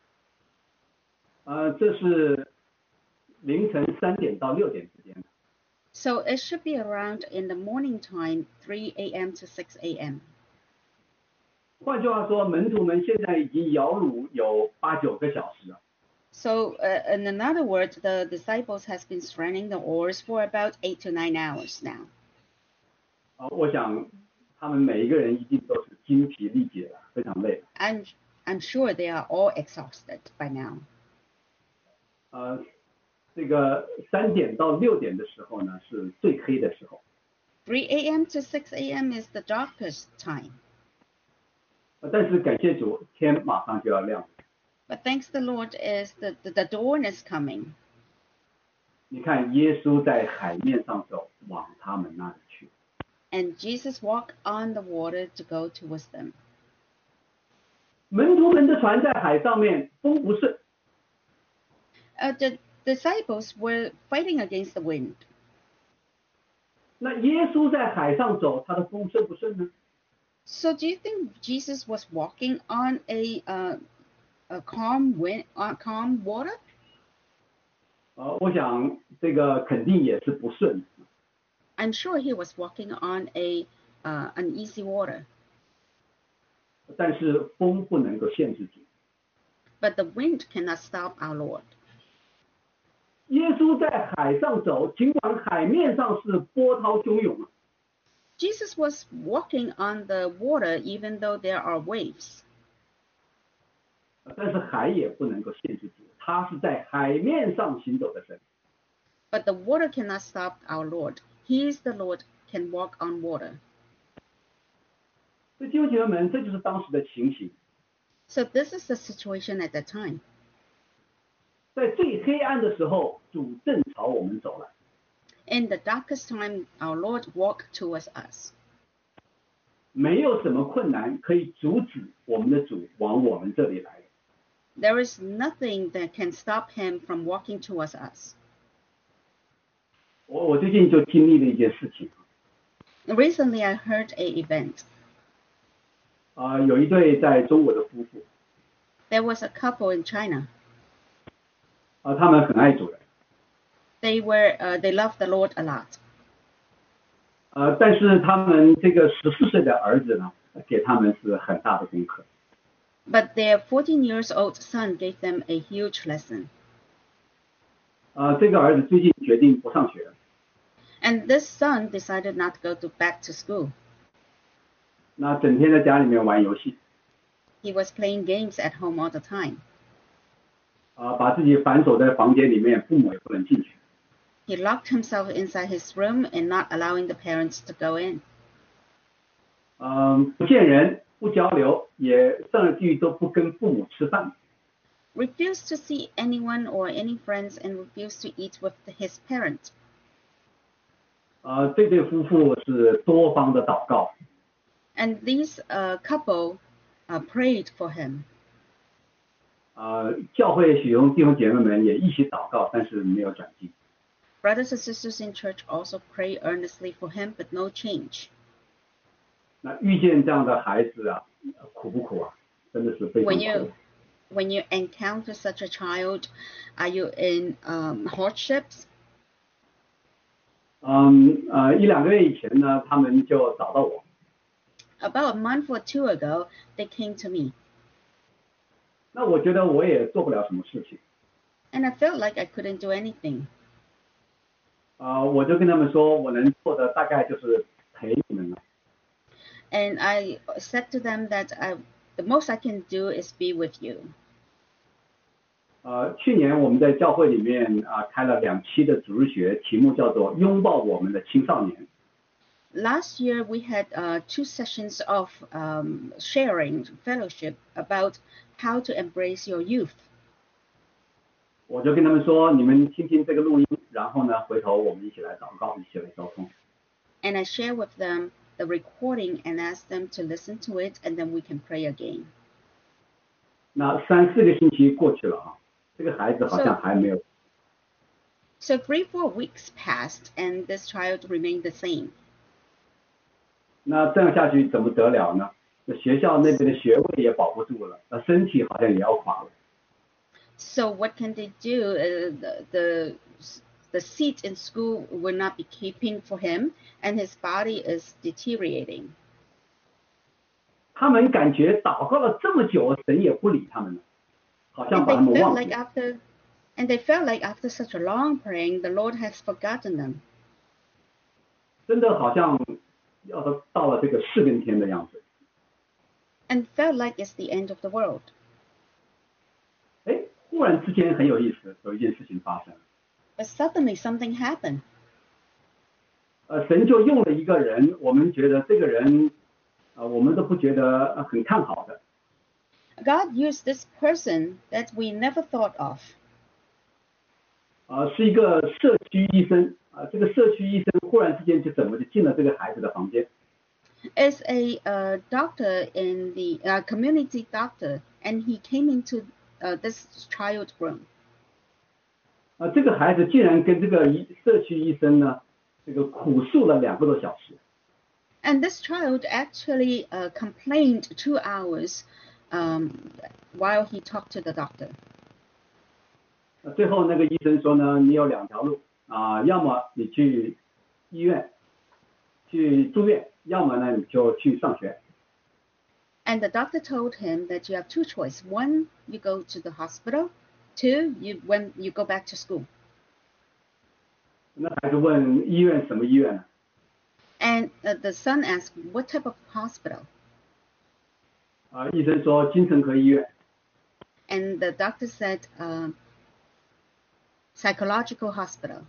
S1: 呃，这是凌晨三点到六点之间的。
S2: So it should be around in the morning time, three a.m. to six a.m.
S1: 换句话说，门徒们现在已经摇橹有八九个小时了。
S2: So, uh, in another word, the disciples has been straining the oars for about eight to nine hours now.
S1: 啊、我想他们每一个人一定都是精疲力竭了，非常累了。
S2: I'm I'm sure they are all exhausted by now.
S1: 呃，这个三点到六点的时候呢，是最黑的时候。
S2: three a.m. to six a.m. is the darkest time.
S1: 呃但是感谢主，天马上就要亮了。
S2: But thanks the Lord is the, the, the dawn is coming.
S1: 你看，耶稣在海面上走，往他们那里去。
S2: And Jesus walked on the water to go towards them.
S1: 门徒们的船在海上面，风不顺。
S2: Uh, the disciples were fighting against the wind.
S1: 那耶稣在海上走，他的风顺不顺呢？
S2: So do you think Jesus was walking on a uh, a calm wind, on calm water?
S1: 呃，我想这个肯定也是不顺。
S2: I'm sure he was walking on a uh, uneasy water.
S1: 但是风不能够限制主。
S2: But the wind cannot stop our Lord.
S1: 耶稣在海上走，尽管海面上是波涛汹涌啊，
S2: Jesus was walking on the water even though there are waves.
S1: 但是海也不能够限制主，他是在海面上行走的神。
S2: But the water cannot stop our Lord. He is the Lord, can walk on water.
S1: 所以弟兄姐妹们，这就是当时的情形。
S2: So this is the situation at that time.
S1: 在最黑暗的时候，主正朝我们走来。
S2: In the darkest time, our Lord walked towards us.
S1: 没有什么困难可以阻止我们的主往我们这里来。
S2: There is nothing that can stop him from walking towards us.
S1: 我我最近就经历了一件事情。
S2: Recently, I heard a event.
S1: 啊、呃，有一对在中国的夫妇。
S2: There was a couple in China.
S1: 啊、呃，他们很爱主的。
S2: They were, uh, they loved the Lord a lot.
S1: 呃，但是他们这个十四岁的儿子呢，给他们是很大的功课。
S2: But their fourteen years old son gave them a huge lesson.
S1: 呃，这个儿子最近决定不上学了。
S2: And this son decided not to go to back to school.
S1: 那整天在家里面玩游戏。
S2: He was playing games at home all the time.
S1: 啊、呃，把自己反锁在房间里面，父母也不能进去。
S2: He locked himself inside his room and not allowing the parents to go in.
S1: 嗯，不见人，不交流，也甚至于都不跟父母吃饭。
S2: Refused to see anyone or any friends and refused to eat with his parents.
S1: 呃，这对夫妇是多方的祷告。
S2: And these uh, couple uh, prayed for him.
S1: 呃，教会许多弟兄姐妹们也一起祷告，但是没有转机。
S2: Brothers and sisters in church also pray earnestly for him, but no change.
S1: 那遇见这样的孩子啊，苦不苦啊？真的是非常
S2: When
S1: 苦。
S2: you when you encounter such a child, are you in um, hardships?
S1: 嗯呃，一两个月以前呢，他们就找到我。
S2: About a month or two ago, they came to me.
S1: 那我觉得我也做不了什么事情。
S2: And I felt like I couldn't do anything.
S1: 啊、呃，我就跟他们说，我能做的大概就是陪你们了。
S2: And I said to them that I, the most I can do is be with you.
S1: 呃，去年我们在教会里面啊、呃、开了两期的主日学，题目叫做“拥抱我们的青少年”。
S2: Last year we had uh, two sessions of um, sharing fellowship about how to embrace your youth.
S1: 我就跟他们说，你们听听这个录音，然后呢，回头我们一起来祷告，一起来交通。
S2: And I share with them the recording and ask them to listen to it, and then we can pray again.
S1: 那三四个星期过去了啊，这个孩子好像还没有。
S2: So three, four weeks passed, and this child remained the same.
S1: 那这样下去怎么得了呢？那学校那边的学位也保不住了，那身体好像也要垮了。
S2: So what can they do? Uh, the, the the seat in school will not be keeping for him, and his body is deteriorating.
S1: 他们感觉祷告了这么久，神也不理他们了，好像
S2: And
S1: 把
S2: they
S1: 他们
S2: felt
S1: 忘
S2: like
S1: 记了。
S2: after, and they felt like after such a long praying, the Lord has forgotten them.
S1: 真的好像要到到了这个四更天的样子。
S2: And felt like it's the end of the world.
S1: 哎，忽然之间很有意思，有一件事情发生。
S2: But suddenly something happened.
S1: 呃，神就用了一个人，我们觉得这个人，呃，我们都不觉得呃很看好的。
S2: God used this person that we never thought of.
S1: 呃，是一个社区医生啊、呃，这个社区医生忽然之间就怎么就进了这个孩子的房间？
S2: Is a uh, doctor in the uh, community doctor, and he came into uh, this child's room.
S1: 啊、呃，这个孩子竟然跟这个医社区医生呢，这个苦诉了两个多小时。
S2: And this child actually uh, complained two hours um, while he talked to the doctor.
S1: 呃，最后那个医生说呢，你有两条路啊、呃，要么你去医院去住院，要么呢你就去上学。
S2: And the doctor told him that you have two choices. One, you go to the hospital. Two, you when you go back to school.
S1: 那孩子问医院什么医院呢？
S2: And uh, the son asked, what type of hospital?
S1: 啊、医生说精神科医院。
S2: And the doctor said, uh, psychological hospital.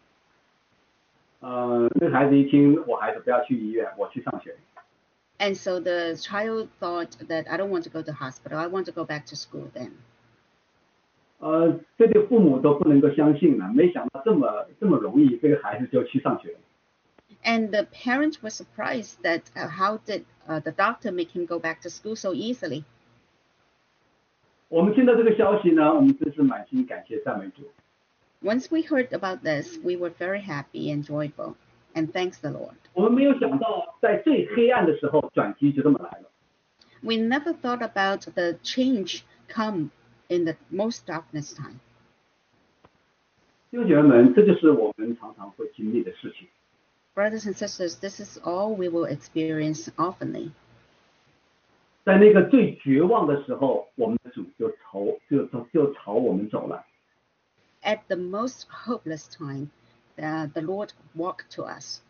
S1: 呃，那个孩子一听，我还是不要去医院，我去上学。
S2: And so the child thought that I don't want to go to hospital. I want to go back to school then.
S1: 呃，这对父母都不能够相信了，没想到这么这么容易，这个孩子就去上学了。
S2: And the parents were surprised that uh, how did uh, the doctor make him go back to school so easily?
S1: 我们听到这个消息呢，我们真是满心感谢赞美主。
S2: Once we heard about this, we were very happy and joyful, and thanks the Lord.
S1: 我们没有想到，在最黑暗的时候，转机就这么来了。
S2: We never thought about the change come in the most darkness time.
S1: 弟兄姐妹们，这就是我们常常会经历的事情。
S2: Brothers and sisters, this is all we will experience oftenly.
S1: 在那个最绝望的时候，我们的主就朝就就就朝我们走了。
S2: At the most hopeless time, uh, the Lord walked to us.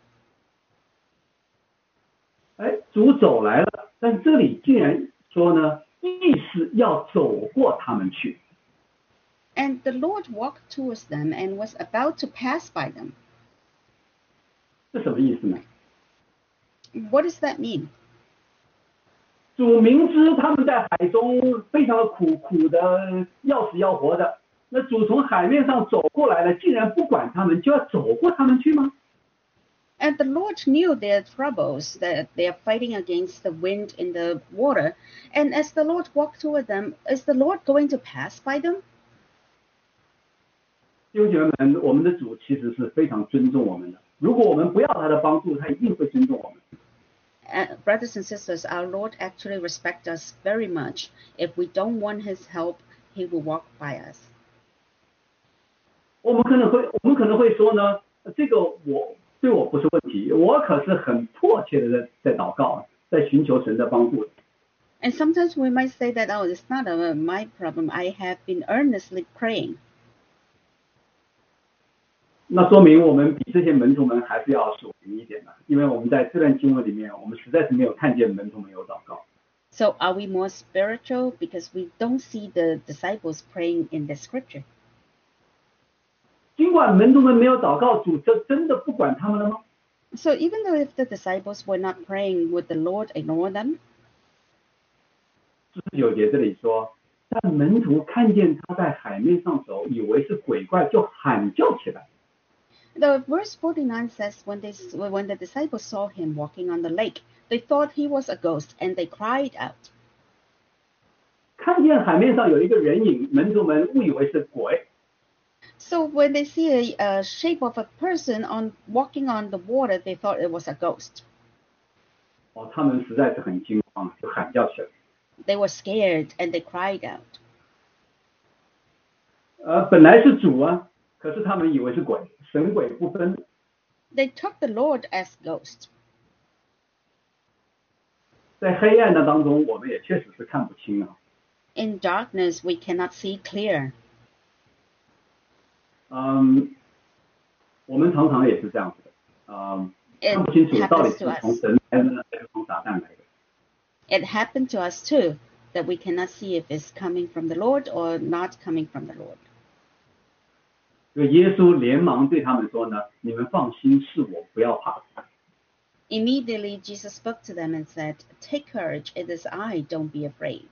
S1: 哎，主走来了，但这里竟然说呢，意是要走过他们去。
S2: And the Lord walked towards them and was about to pass by them.
S1: 这什么意思呢？
S2: What does that mean?
S1: 主明知他们在海中非常的苦，苦的要死要活的，那主从海面上走过来了，竟然不管他们，就要走过他们去吗？
S2: And the Lord knew their troubles, that they are fighting against the wind in the water. And as the Lord walked toward them, is the Lord going to pass by them?
S1: 弟兄姐妹们，我们的主其实是非常尊重我们的。如果我们不要他的帮助，他一定会尊重我们。
S2: Uh, brothers and sisters, our Lord actually respects us very much. If we don't want His help, He will walk by us.
S1: 我们可能会，我们可能会说呢，这个我对我不是问题，我可是很迫切的在在祷告，在寻求神的帮助。
S2: And sometimes we might say that, oh, it's not a, my problem. I have been earnestly praying.
S1: 那说明我们比这些门徒们还是要属灵一点的，因为我们在这段经文里面，我们实在是没有看见门徒们有祷告。
S2: So are we more spiritual? Because we don't see the disciples praying in the scripture.
S1: 尽管门徒们没有祷告，主这真的不管他们了吗？
S2: So even though if the disciples were not praying, would the Lord ignore them?
S1: 四十九节这里说，但门徒看见他在海面上走，以为是鬼怪，就喊叫起来。
S2: The verse forty-nine says, when they when the disciples saw him walking on the lake, they thought he was a ghost, and they cried out.
S1: 看见海面上有一个人影，门徒们误以为是鬼。
S2: So when they see a, a shape of a person on walking on the water, they thought it was a ghost.
S1: 哦，他们实在是很惊慌，就喊叫起来。
S2: They were scared and they cried out.
S1: 呃，本来是主啊，可是他们以为是鬼，神鬼不分。
S2: They took the Lord as ghost.
S1: 在黑暗的当中，我们也确实是看不清啊。
S2: In darkness, we cannot see clear.
S1: 嗯，我们常常也是这样子的，嗯，
S2: It
S1: 看不清楚到底
S2: happens
S1: 是
S2: to us.
S1: 从神来的呢，还是从撒旦来的。
S2: It happened to us too, that we cannot see if it's coming from the Lord or not coming from the Lord.
S1: 所以耶稣连忙对他们说呢：“你们放心，是我，不要怕。”
S2: Immediately, Jesus spoke to them and said, "Take courage, it is I, don't be afraid."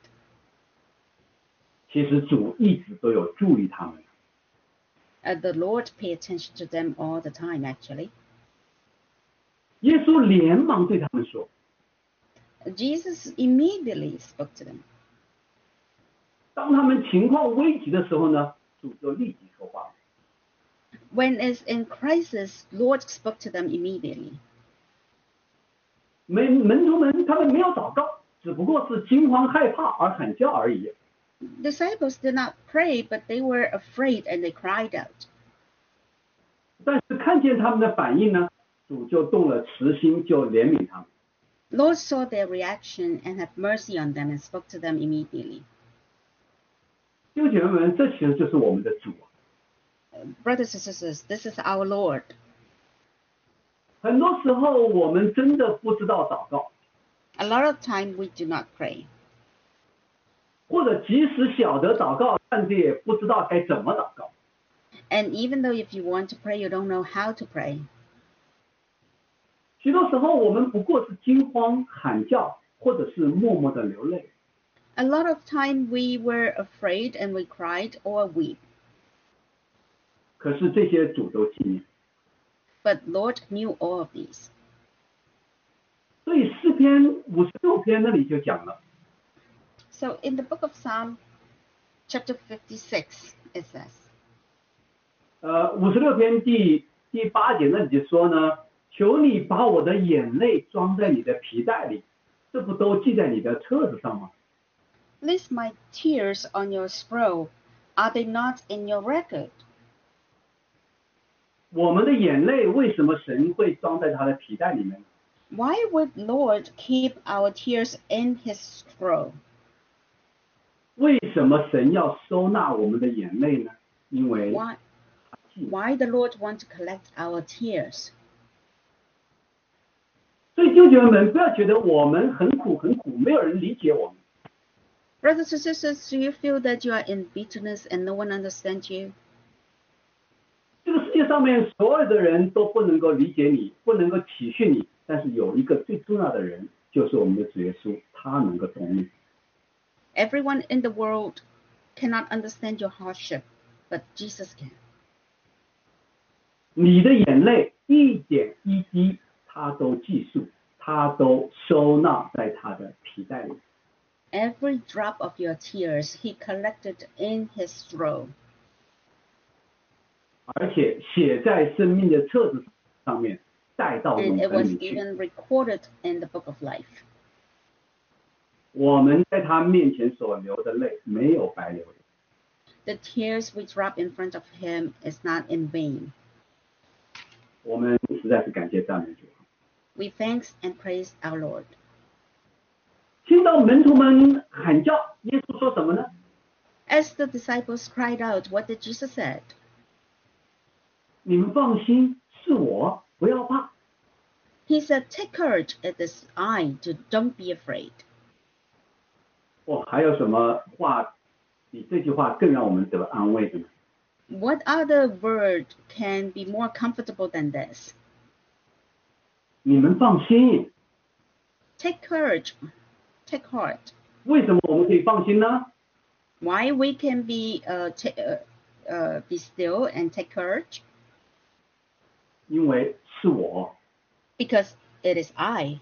S1: 其实主一直都有注意他们。
S2: Uh, the Lord paid attention to them all the time, actually.
S1: 耶稣连忙对他们说
S2: Jesus immediately spoke to them.：“
S1: 当他们情况危急的时候呢，主就立即说话。
S2: When it's in crisis, Lord spoke to them immediately.
S1: 门门徒们他们没有祷告，只不过是惊慌害怕而喊叫而已。
S2: Disciples did not pray, but they were afraid and they cried out.
S1: 但是看见他们的反应呢，主就动了慈心，就怜悯他们。
S2: Lord saw their reaction and had mercy on them and spoke to them immediately.
S1: 弟兄姐妹们，这其实就是我们的主啊。
S2: Brothers and sisters, this is our Lord.
S1: 很多时候我们真的不知道祷告，
S2: A lot of time we do not pray.
S1: 或者即使晓得祷告，但是也不知道该怎么祷告。
S2: And even though if you want to pray, you don't know how to pray.
S1: 许多时候我们不过是惊慌喊叫，或者是默默的流泪。
S2: A lot of time we were afraid and we cried or weep.
S1: 可是这些主都纪念。
S2: But Lord knew all of these.
S1: 所以诗篇五十六篇那里就讲了，
S2: So in the book of Psalm, chapter fifty-six, it says,
S1: 呃，五十六篇第第八节那里就说呢，求你把我的眼泪装在你的皮带里，这不都记在你的册子上吗？
S2: List my tears on your scroll. Are they not in your record?
S1: 我们的眼泪为什么神会装在他的皮带里面？
S2: Why would Lord keep our tears in his scroll?
S1: 为什么神要收纳我们的眼泪呢？因为
S2: Why, why the Lord want to collect our tears?
S1: 所以弟兄姐妹们，不要觉得我们很苦很苦，没有人理解我们。
S2: Brothers and sisters, do you feel that you are in bitterness and no one understands you?
S1: 这个世界上面所有的人都不能够理解你，不能够体恤你，但是有一个最重要的人，就是我们的主耶稣，他能够懂你。
S2: Everyone in the world cannot understand your hardship, but Jesus can.
S1: 你的眼泪一点一滴，他都记述，他都收纳在他的皮带里。
S2: Every drop of your tears he collected in his scroll.
S1: 而且写在生命的册子上面，带到
S2: And
S1: 永
S2: it
S1: 恒
S2: was
S1: 里去。
S2: even recorded in the book of life.
S1: 我们在他面前所流的泪，没有白流的。
S2: The tears we drop in front of him is not in vain.
S1: 我们实在是感谢赞美主。
S2: We thanks and praise our Lord.
S1: 听到门徒们喊叫，耶稣说什么呢？
S2: As the disciples cried out, what did Jesus said?
S1: 你们放心，是我，不要怕。
S2: He said, take courage, it is I, to don't be afraid.
S1: 哦，还有什么话比这句话更让我们得安慰的呢？
S2: What other word can be more comfortable than this?
S1: 你们放心。
S2: Take courage, take heart.
S1: 为什么我们可以放心呢？
S2: Why we can be uh, ta- uh, uh, be still and take courage?
S1: 因为是我。
S2: Because it is I.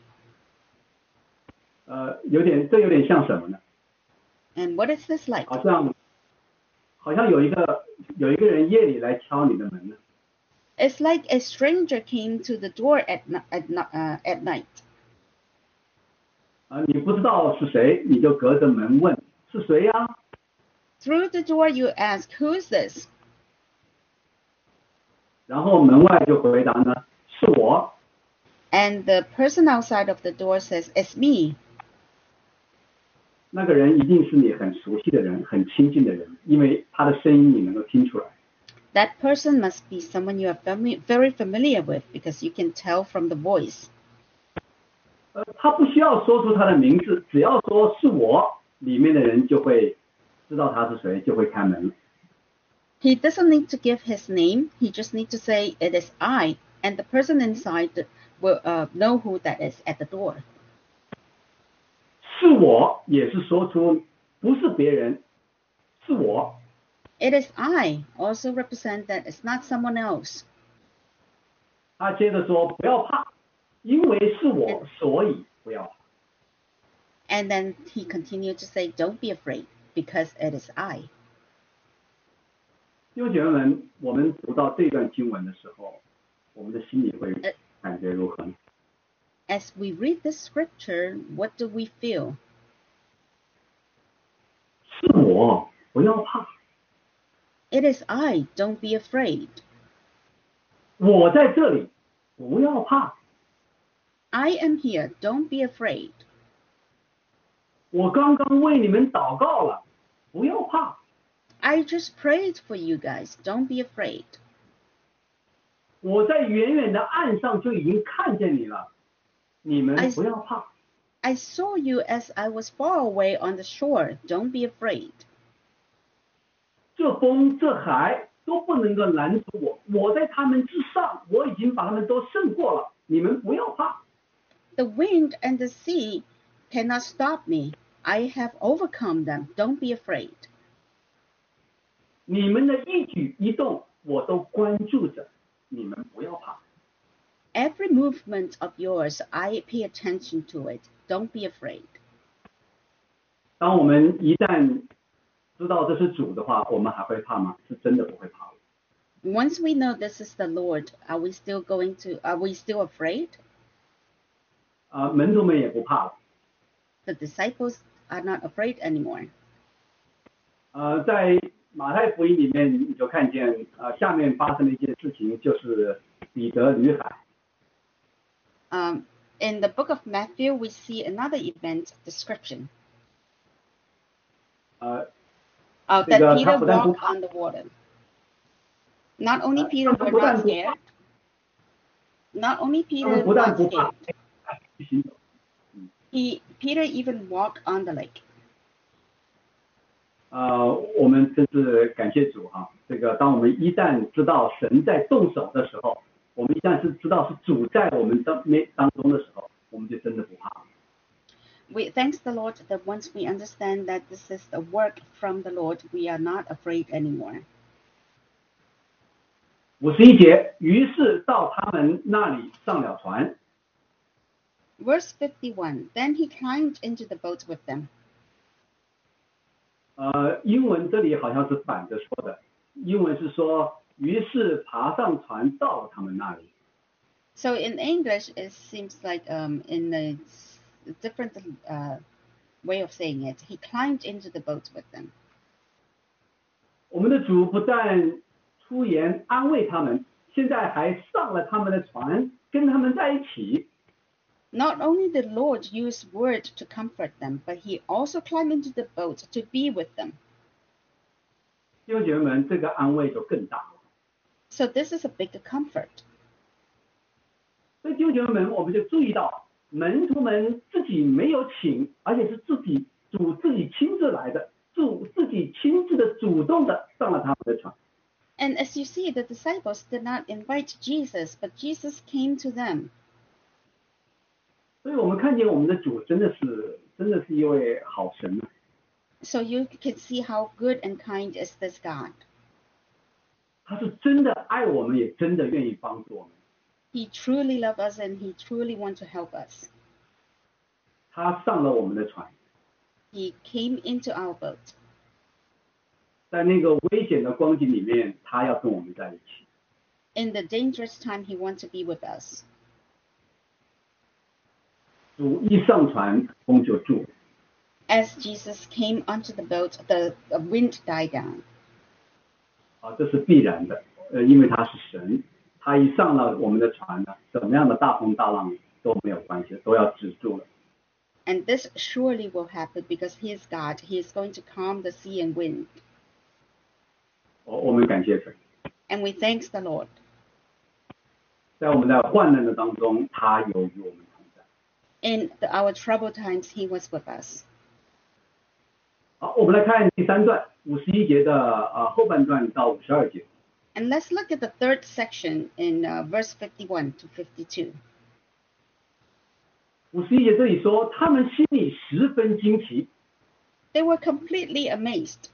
S1: 呃，有点，这有点像什么呢？
S2: And what is this like?
S1: 好像，好像有一个有一个人夜里来敲你的门呢。
S2: It's like a stranger came to the door at n- at n- uh, at night.
S1: 啊，你不知道是谁，你就隔着门问是谁呀？
S2: Through the door you ask, who is this?
S1: 然后门外就回答呢，是我。
S2: And the person outside of the door says, it's me.
S1: 那个人一定是你很熟悉的人，很亲近的人，因为他的声音你能够听出来。
S2: That person must be someone you are fami- very familiar with because you can tell from the voice.
S1: 呃，他不需要说出他的名字，只要说是我，里面的人就会知道他是谁，就会开门了。
S2: He doesn't need to give his name. He just needs to say, it is I. And the person inside will uh, know who that is at the door.
S1: 是我也是说出不是别人，是我。
S2: It is I also represent that it's not someone else.
S1: 他接着说不要怕，因为是我，所以不要怕。
S2: And then he continued to say, don't be afraid because it is I.
S1: 弟兄姐妹们，我们读到这段经文的时候，我们的心里会感觉如何呢？
S2: As we read this scripture, what do we feel?
S1: 是我，不要怕。
S2: It is I, don't be afraid.
S1: 我在这里，不要怕。
S2: I am here, don't be afraid.
S1: 我刚刚为你们祷告了，不要怕。
S2: I just prayed for you guys, don't be afraid.
S1: 我在远远的岸上就已经看见你了，你们
S2: I,
S1: 不要怕。
S2: I saw you as I was far away on the shore. Don't be afraid.
S1: 这风这海都不能够拦阻我，我在他们之上，我已经把他们都胜过了，你们不要怕。
S2: The wind and the sea cannot stop me. I have overcome them. Don't be afraid.
S1: 你们的一举一动我都关注着，你们不要怕。
S2: Every movement of yours, I pay attention to it. Don't be afraid.
S1: 当我们一旦知道这是主的话，我们还会怕吗？是真的不会怕。
S2: Once we know this is the Lord, are we still going to, are we still afraid?
S1: 啊、门徒们也不怕了。
S2: The disciples are not afraid anymore.
S1: 呃，在马太福音里面，你就看见呃下面发生的一件事情，就是彼得与海。
S2: Um, in the book of Matthew, we see another event description
S1: 呃，
S2: uh,
S1: 这
S2: that
S1: 个
S2: Peter
S1: 他不但不
S2: walked
S1: 怕，
S2: on the water. Not only
S1: 呃
S2: Peter
S1: 他们
S2: were
S1: 不
S2: not
S1: 但不
S2: scared.
S1: 怕，
S2: Not only
S1: 他
S2: Peter
S1: 们不但
S2: not
S1: 不怕
S2: scared.
S1: 去行走。
S2: He Peter even walked on the lake.
S1: 呃，我们真是感谢主哈！这个当我们一旦知道神在动手的时候，我们一旦是知道是主在我们当内当中的时候，我们就真的不怕。
S2: We thanks the Lord that once we understand that this is the work from the Lord, we are not afraid anymore.
S1: 五十一节，于是到他们那里上了船。
S2: Verse fifty-one. Then he climbed into the boat with them.
S1: 呃，英文这里好像是反着说的，英文是说，于是爬上船到了他们那里。
S2: So in English, it seems like um, in a different uh, way of saying it. He climbed into the boat with them.
S1: 我们的主不但出言安慰他们，现在还上了他们的船，跟他们在一起。
S2: Not only did the Lord use word to comfort them, but he also climbed into the boat to be with them.
S1: 弟兄姐妹们，这个安慰就更大了。
S2: So this is a big comfort.
S1: 所以弟兄姐妹们，我们就注意到，门徒们自己没有请，而且是自己主自己亲自来的，主自己亲自的主动的上了他们的船。
S2: And as you see, the disciples did not invite Jesus, but Jesus came to them.
S1: 所以我们看见我们的主真的是真的是一位好神啊！
S2: So you can see how good and kind is this God.
S1: 他是真的爱我们，也真的愿意帮助我们。
S2: He truly loves us and he truly wants to help us.
S1: 他上了我们的船，
S2: He came into our boat.
S1: 在那个危险的光景里面，他要跟我们在一起。
S2: In the dangerous time, he wants to be with us.
S1: 主一上船，风就住了。
S2: As Jesus came onto the boat, the, the wind died down.
S1: 啊，这是必然的，呃，因为他是神，他一上了我们的船呢，怎么样的大风大浪都没有关系，都要止住了。
S2: And this surely will happen because he is God. He is going to calm the sea and wind.
S1: 我我们感谢神，
S2: And we thanks the Lord.
S1: 在我们在患难的当中，他有与我们同在。
S2: In the, our troubled times, he was with us.
S1: 好，我们来看第三段五十一节的呃后半段到五十二节。
S2: And let's look at the third section in uh, verse fifty-one to fifty-two.
S1: 五十一节这里说，他们心里十分惊奇。
S2: They were completely amazed.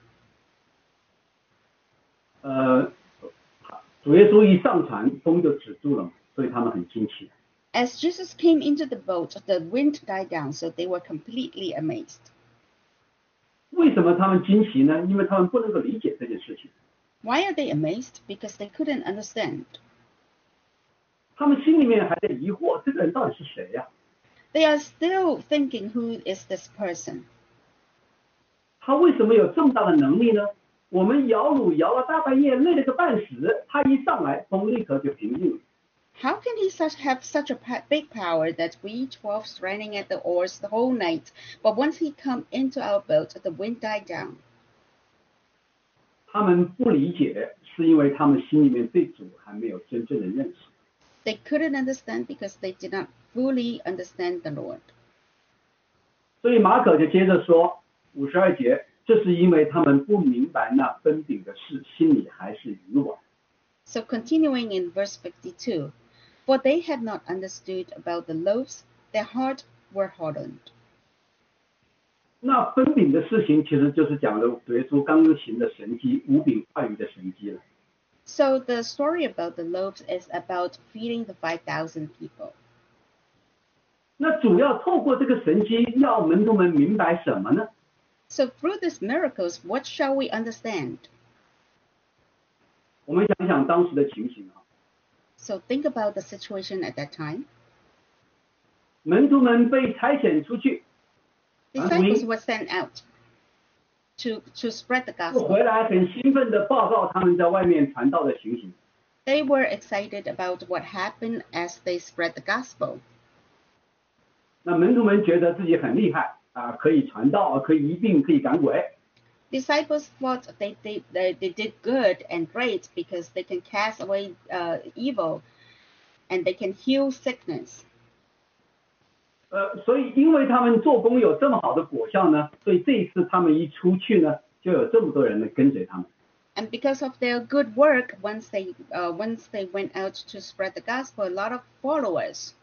S1: 呃，主耶稣一上船，风就止住了嘛，所以他们很惊奇。
S2: As Jesus came into the boat, the wind died down, so they were completely amazed.
S1: 为什么他们惊奇呢？因为他们不能够理解这件事情。
S2: Why are they amazed? Because they couldn't understand.
S1: 他们心里面还在疑惑，这个人到底是谁呀、
S2: They are still thinking, who is this person?
S1: 他为什么有这么大的能力呢？我们摇橹摇了大半夜，累了个半死，他一上来，风立刻就平静了。
S2: How can he such have such a pa- big power that we twelve straining at the oars the whole night, but once he come into our boat, the wind died down?
S1: 他们不理解，是因为他们心里面对主还没有真正的认识。
S2: They couldn't understand because they did not fully understand the Lord.
S1: 所以马可就接着说五十二节，这是因为他们不明白那分饼的事，心里还是愚顽。
S2: So continuing in verse fifty-two, for they had not understood about the loaves, their heart were hardened.
S1: 那分饼的事情其实就是讲的主耶稣刚刚行的神迹，五饼二鱼的神迹了。
S2: So the story about the loaves is about feeding the five thousand people.
S1: 那主要透过这个神迹，要门徒们明白什么呢？
S2: So through these miracles, what shall we understand?
S1: 我们想想当时的情形啊，
S2: So think about the situation at that time.
S1: 门徒们被差遣出去，
S2: Disciples were sent out to, to spread the
S1: 就
S2: gospel.
S1: 回来很兴奋的报告他们在外面传道的情形。
S2: They were excited about what happened as they spread the gospel.
S1: 那门徒们觉得自己很厉害啊，可以传道，可以医病，可以赶鬼。
S2: Disciples thought they did, they, they did good and great because they can cast away uh, evil and they can heal sickness.
S1: 呃，所以因为他们做工有这么好的果效呢，所以这一次他们一出去呢，就有这么多人来跟随他们。
S2: And because of their good work, once they uh, once they went out to spread the gospel, a lot of followers.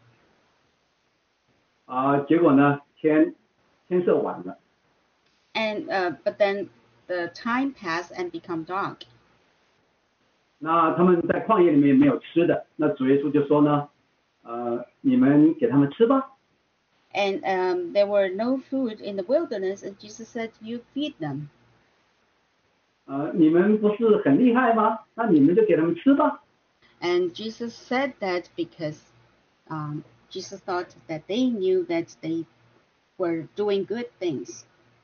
S1: 啊，结果呢，天天色晚了，
S2: And uh, but then the time passed and become dark.
S1: 那他们在旷野里面没有吃的，那主耶稣就说呢，呃，你们给他们吃吧。
S2: And um, there were no food in the wilderness, and Jesus said, "You feed them."
S1: 呃，你们不是很厉害吗？那你们就给他们吃吧。
S2: And Jesus said that because um, Jesus thought that they knew that they were doing good things.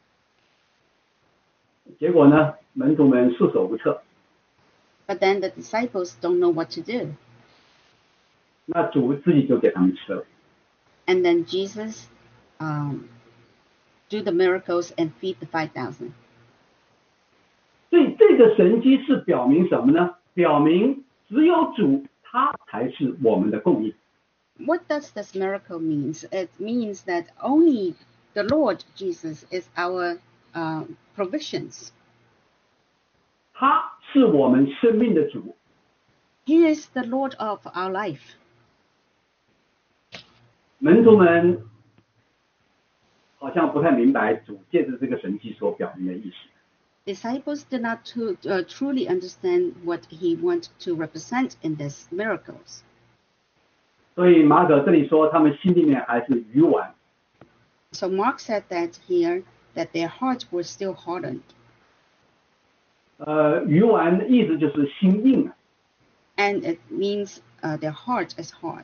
S1: 结果呢，门徒们束手无策。
S2: But then the disciples don't know what to do.
S1: 那主自己就给他们吃了。
S2: And then Jesus um, do the miracles and feed the five thousand.
S1: 所以这个神迹是表明什么呢？表明只有主他才是我们的供应。
S2: What does this miracle mean? It means that only the Lord Jesus is our uh, provisions.
S1: 他是我们生命的主。
S2: He is the Lord of our life.
S1: 门徒们好像不太明白主借着这个神迹所表明的意思。
S2: Disciples did not to, uh, truly understand what he wanted to represent in these miracles.
S1: 所以马可这里说他们心里面还是愚顽。
S2: So Mark said that here, that their hearts were still hardened.
S1: 呃，愚顽的意思就是心硬啊。
S2: And it means uh, their heart is hard.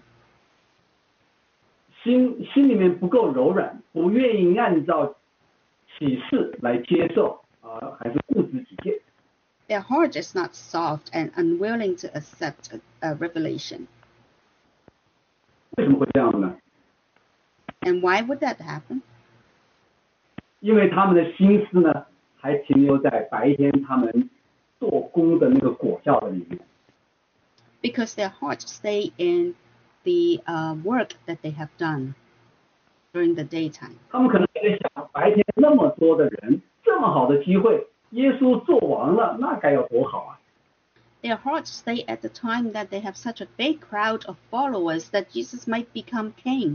S1: 心心里面不够柔软，不愿意按照启示来接受啊、呃，还是固执己见。
S2: Their heart is not soft and unwilling to accept a, a revelation.
S1: 为什么会这样呢？
S2: And why would that happen?
S1: 因为他们的心思呢，还停留在白天他们做工的那个果效的里面。
S2: Because their hearts stay in the uh, work that they have done during the daytime.
S1: 他们可能在想，白天那么多的人，这么好的机会，耶稣做王了，那该有多好啊！
S2: Their hearts stay at the time that they have such a big crowd of followers that Jesus might become king.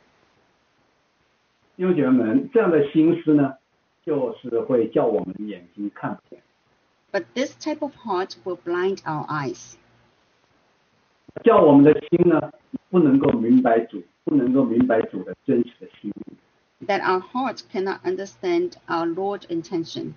S1: 弟兄姐妹们，这样的心思呢，就是会叫我们眼睛看不见。
S2: But this type of heart will blind our eyes.
S1: 叫我们的心呢，不能够明白主，不能够明白主的真实的心意。
S2: That our heart cannot understand our Lord's intention.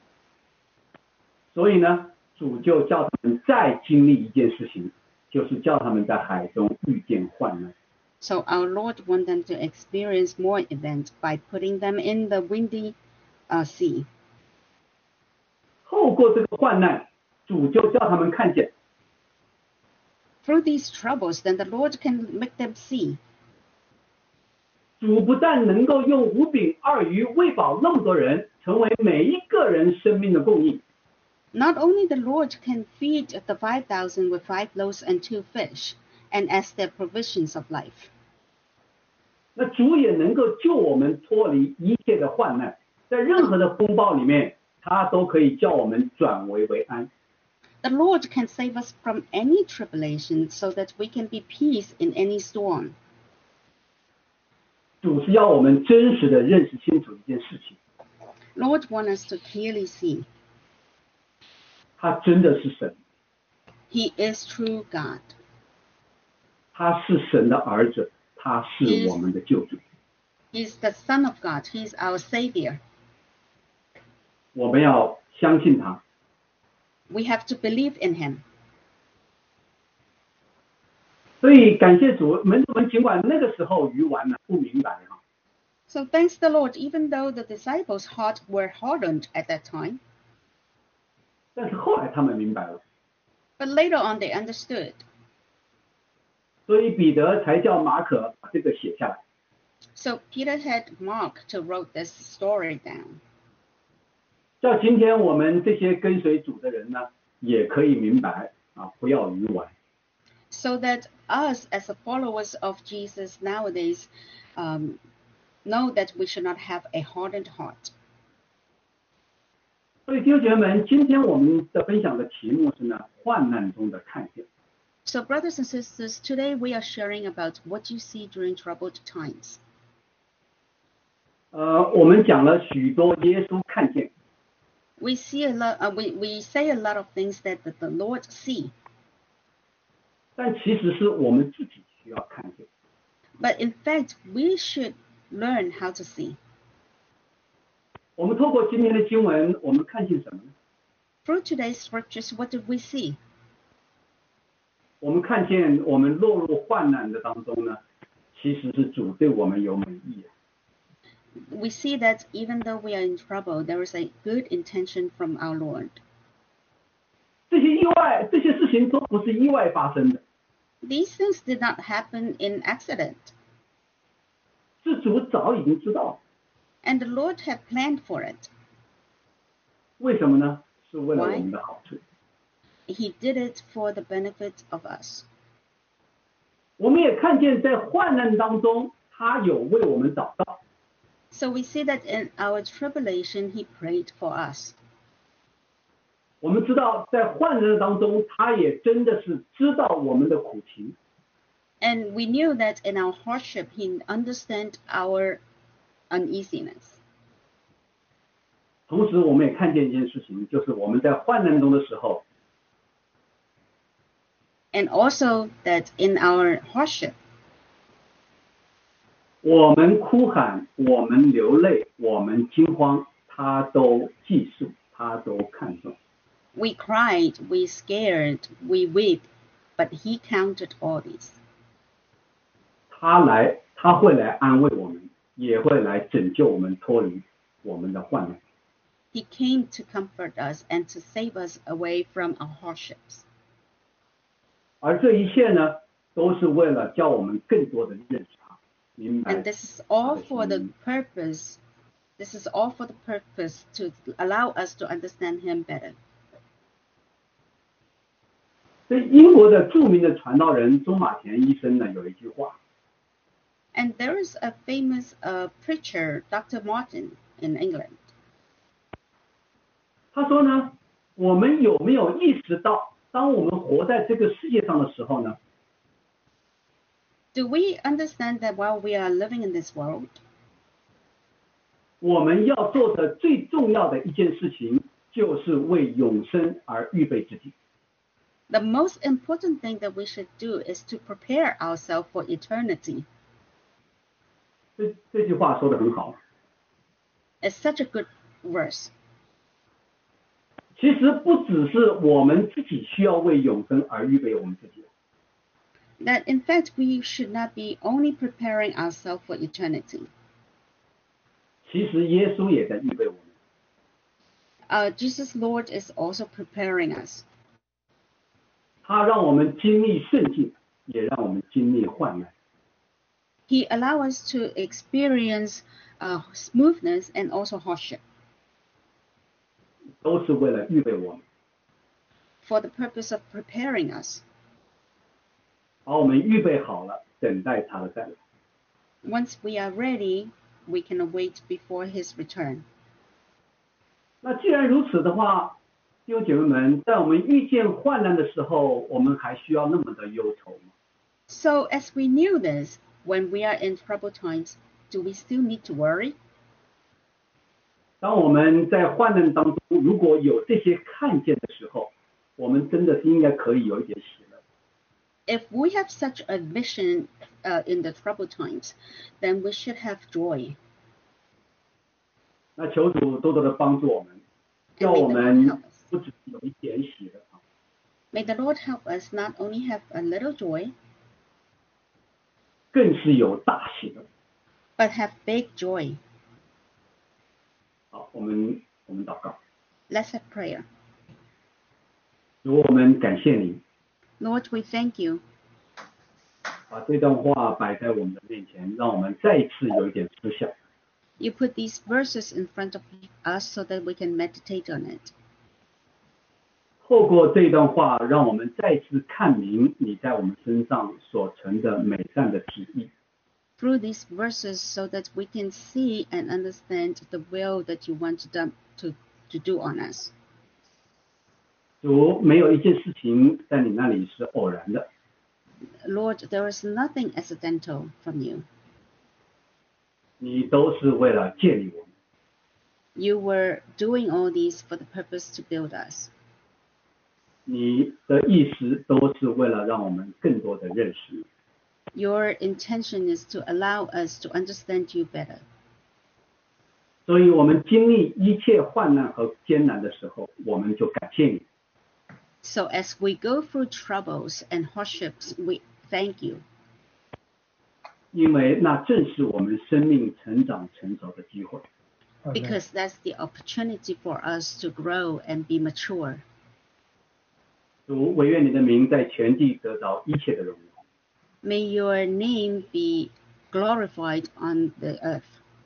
S1: 所以呢，主就叫他们再经历一件事情，就是叫他们在海中遇见患难。
S2: So our Lord wants them to experience more events by putting them in the windy uh, sea.
S1: 透过这个患难，主就叫他们看见，
S2: Through these troubles, then the Lord can make them see.
S1: 主不但能够用五饼二鱼喂饱那么多人，成为每一个人生命的供应。
S2: Not only the Lord can feed the five thousand with five loaves and two fish, and as their provisions of life.
S1: 那主也能够救我们脱离一切的患难，在任何的风暴里面，他都可以叫我们转危为安。
S2: The Lord can save us from any tribulation so that we can be peace in any storm.
S1: 主是要我们真实的认识清楚一件事情，
S2: Lord wants us to clearly see
S1: 他真的是神，
S2: He is true God.
S1: 他是神的儿子，他是我们的救主。
S2: He is the Son of God. He is our Savior.
S1: 我们要相信他。
S2: We have to believe in Him.
S1: 所以感谢主，门徒们尽管那个时候愚顽了，不明白哈，
S2: So thanks the Lord, even though the disciples' heart were hardened at that time,
S1: 但是后来他们明白了，
S2: but later on they understood.
S1: 所以彼得才叫马可把这个写下来。
S2: So Peter had Mark to wrote this story down.
S1: 叫今天我们这些跟随主的人呢，也可以明白啊，不要愚顽。
S2: So that us as the followers of Jesus nowadays um, know that we should not have a hardened heart.
S1: 所以弟兄姐妹们，今天我们的分享的题目是呢，患难中的看见。
S2: So brothers and sisters, today we are sharing about what you see during troubled times.
S1: 呃，我们讲了许多耶稣看见，
S2: We see a lot. Uh, we we say a lot of things that the, the Lord see,
S1: 但其实是我们自己需要看见。
S2: but in fact we should learn how to see.
S1: 我们透过今天的经文，我们看见什么呢？
S2: Through today's scriptures, what did we see?
S1: 我们看见我们落入患难的当中呢，其实是主对我们有美意啊。
S2: We see that even though we are in trouble, there is a good intention from our Lord.
S1: 这些意外，这些事情都不是意外发生的，
S2: These things did not happen in accident,
S1: 是主早已经知道。
S2: and the Lord had planned for it.
S1: 为什么呢？是为了我们的好处。
S2: He did it for the benefit of us.
S1: 我们也看见在患难当中，他有为我们祷告。
S2: So we see that in our tribulation, He prayed for us.
S1: 我们知道在患难当中，他也真的是知道我们的苦情。
S2: And we knew that in our hardship, He understood our uneasiness.
S1: 同时，我们也看见一件事情，就是我们在患难中的时候，
S2: And also that in our hardship,
S1: 我们哭喊，我们流泪，我们惊慌，他都记述，他都看重。
S2: we cried, we scared, we weep, but He counted all these.
S1: 他来，他会来安慰我们，也会来拯救我们脱离我们的患难。
S2: He came to comfort us and to save us away from our hardships.
S1: 而这一切呢，都是为了叫我们更多的认识他，明白
S2: And this is all
S1: 他的
S2: for the
S1: 心意。
S2: purpose, this is all for the purpose to allow us to understand Him better.
S1: 所以英国的著名的传道人中马田医生呢，有一句话，
S2: And there is a famous uh, preacher, Doctor Martin, in England.
S1: 他说呢，我们有没有意识到，当我们活在这个世界上的时候呢，
S2: Do we understand that while we are living in this world,
S1: 我们要做的最重要的一件事情，就是为永生而预备自己。
S2: the most important thing that we should do is to prepare ourselves for eternity?
S1: 这这句话说得很好。
S2: It's such a good verse.
S1: 其实不只是我们自己需要为永生而预备我们自己，
S2: That in fact we should not be only preparing ourselves for eternity.
S1: 其实耶稣也在预备我们。
S2: Uh, Jesus Lord is also preparing us.
S1: 他让我们经历顺境，也让我们经历患难。
S2: He allows us to experience uh, smoothness and also hardship.
S1: 都是为了预备我们，
S2: for the purpose of preparing us.
S1: 好，我们预备好了，等待他的再来。
S2: Once we are ready, we can await before his return.
S1: 那既然如此的话，弟兄姐妹们，在我们遇见患难的时候，我们还需要那么的忧愁吗？
S2: So as we knew this, when we are in troubled times, do we still need to worry?
S1: 当我们在患难当中，如果有这些看见的时候，我们真的是应该可以有一点喜乐。
S2: If we have such a vision uh, in the troubled times, then we should have joy.
S1: 那求主多多的帮助我们，叫
S2: And
S1: 我
S2: may the Lord
S1: 们
S2: help us.
S1: 不只有一点喜乐啊，
S2: May the Lord help us not only have a little joy,
S1: 更是有大喜乐。
S2: but have big joy.
S1: 好，我们我们祷告，
S2: Let's have prayer.
S1: 主，我们感谢你，
S2: Lord, we thank you.
S1: 把这段话摆在我们的面前，让我们再一次有一点思想。
S2: You put these verses in front of us so that we can meditate on it.
S1: 透过这段话，让我们再次看明你在我们身上所成的美善的旨意。
S2: Through these verses so that we can see and understand the will that you want to do, to, to do on us.
S1: 主，没有一件事情在你那里是偶然的，
S2: Lord, there is nothing accidental from you.
S1: 你都是为了建立我们，
S2: You were doing all these for the purpose to build us.
S1: 你的意思都是为了让我们更多的认识你。
S2: Your intention is to allow us to understand you better.
S1: 所以，我们经历一切患难和艰难的时候，我们就感谢你，
S2: So as we go through troubles and hardships, we thank you,
S1: 因为那正是我们生命成长成熟的机会。
S2: because that's the opportunity for us to grow and be mature.
S1: 主，惟愿你的名在全地得着一切的荣耀。
S2: May your name be glorified on the earth.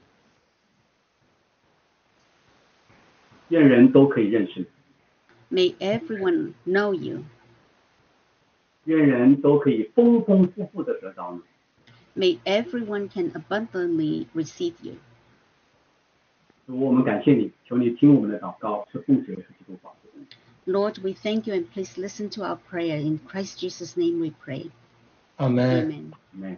S1: 愿人都可以认识你，
S2: May everyone know you.
S1: 愿人都可以丰丰富富的得到你。
S2: May everyone can abundantly receive you.
S1: 主，我们感谢你，求你听我们的祷告，是奉主耶稣基督宝贵的名。
S2: Lord, we thank you and please listen to our prayer. In Christ Jesus' name we pray.
S3: Amen.
S2: Amen.
S1: Amen.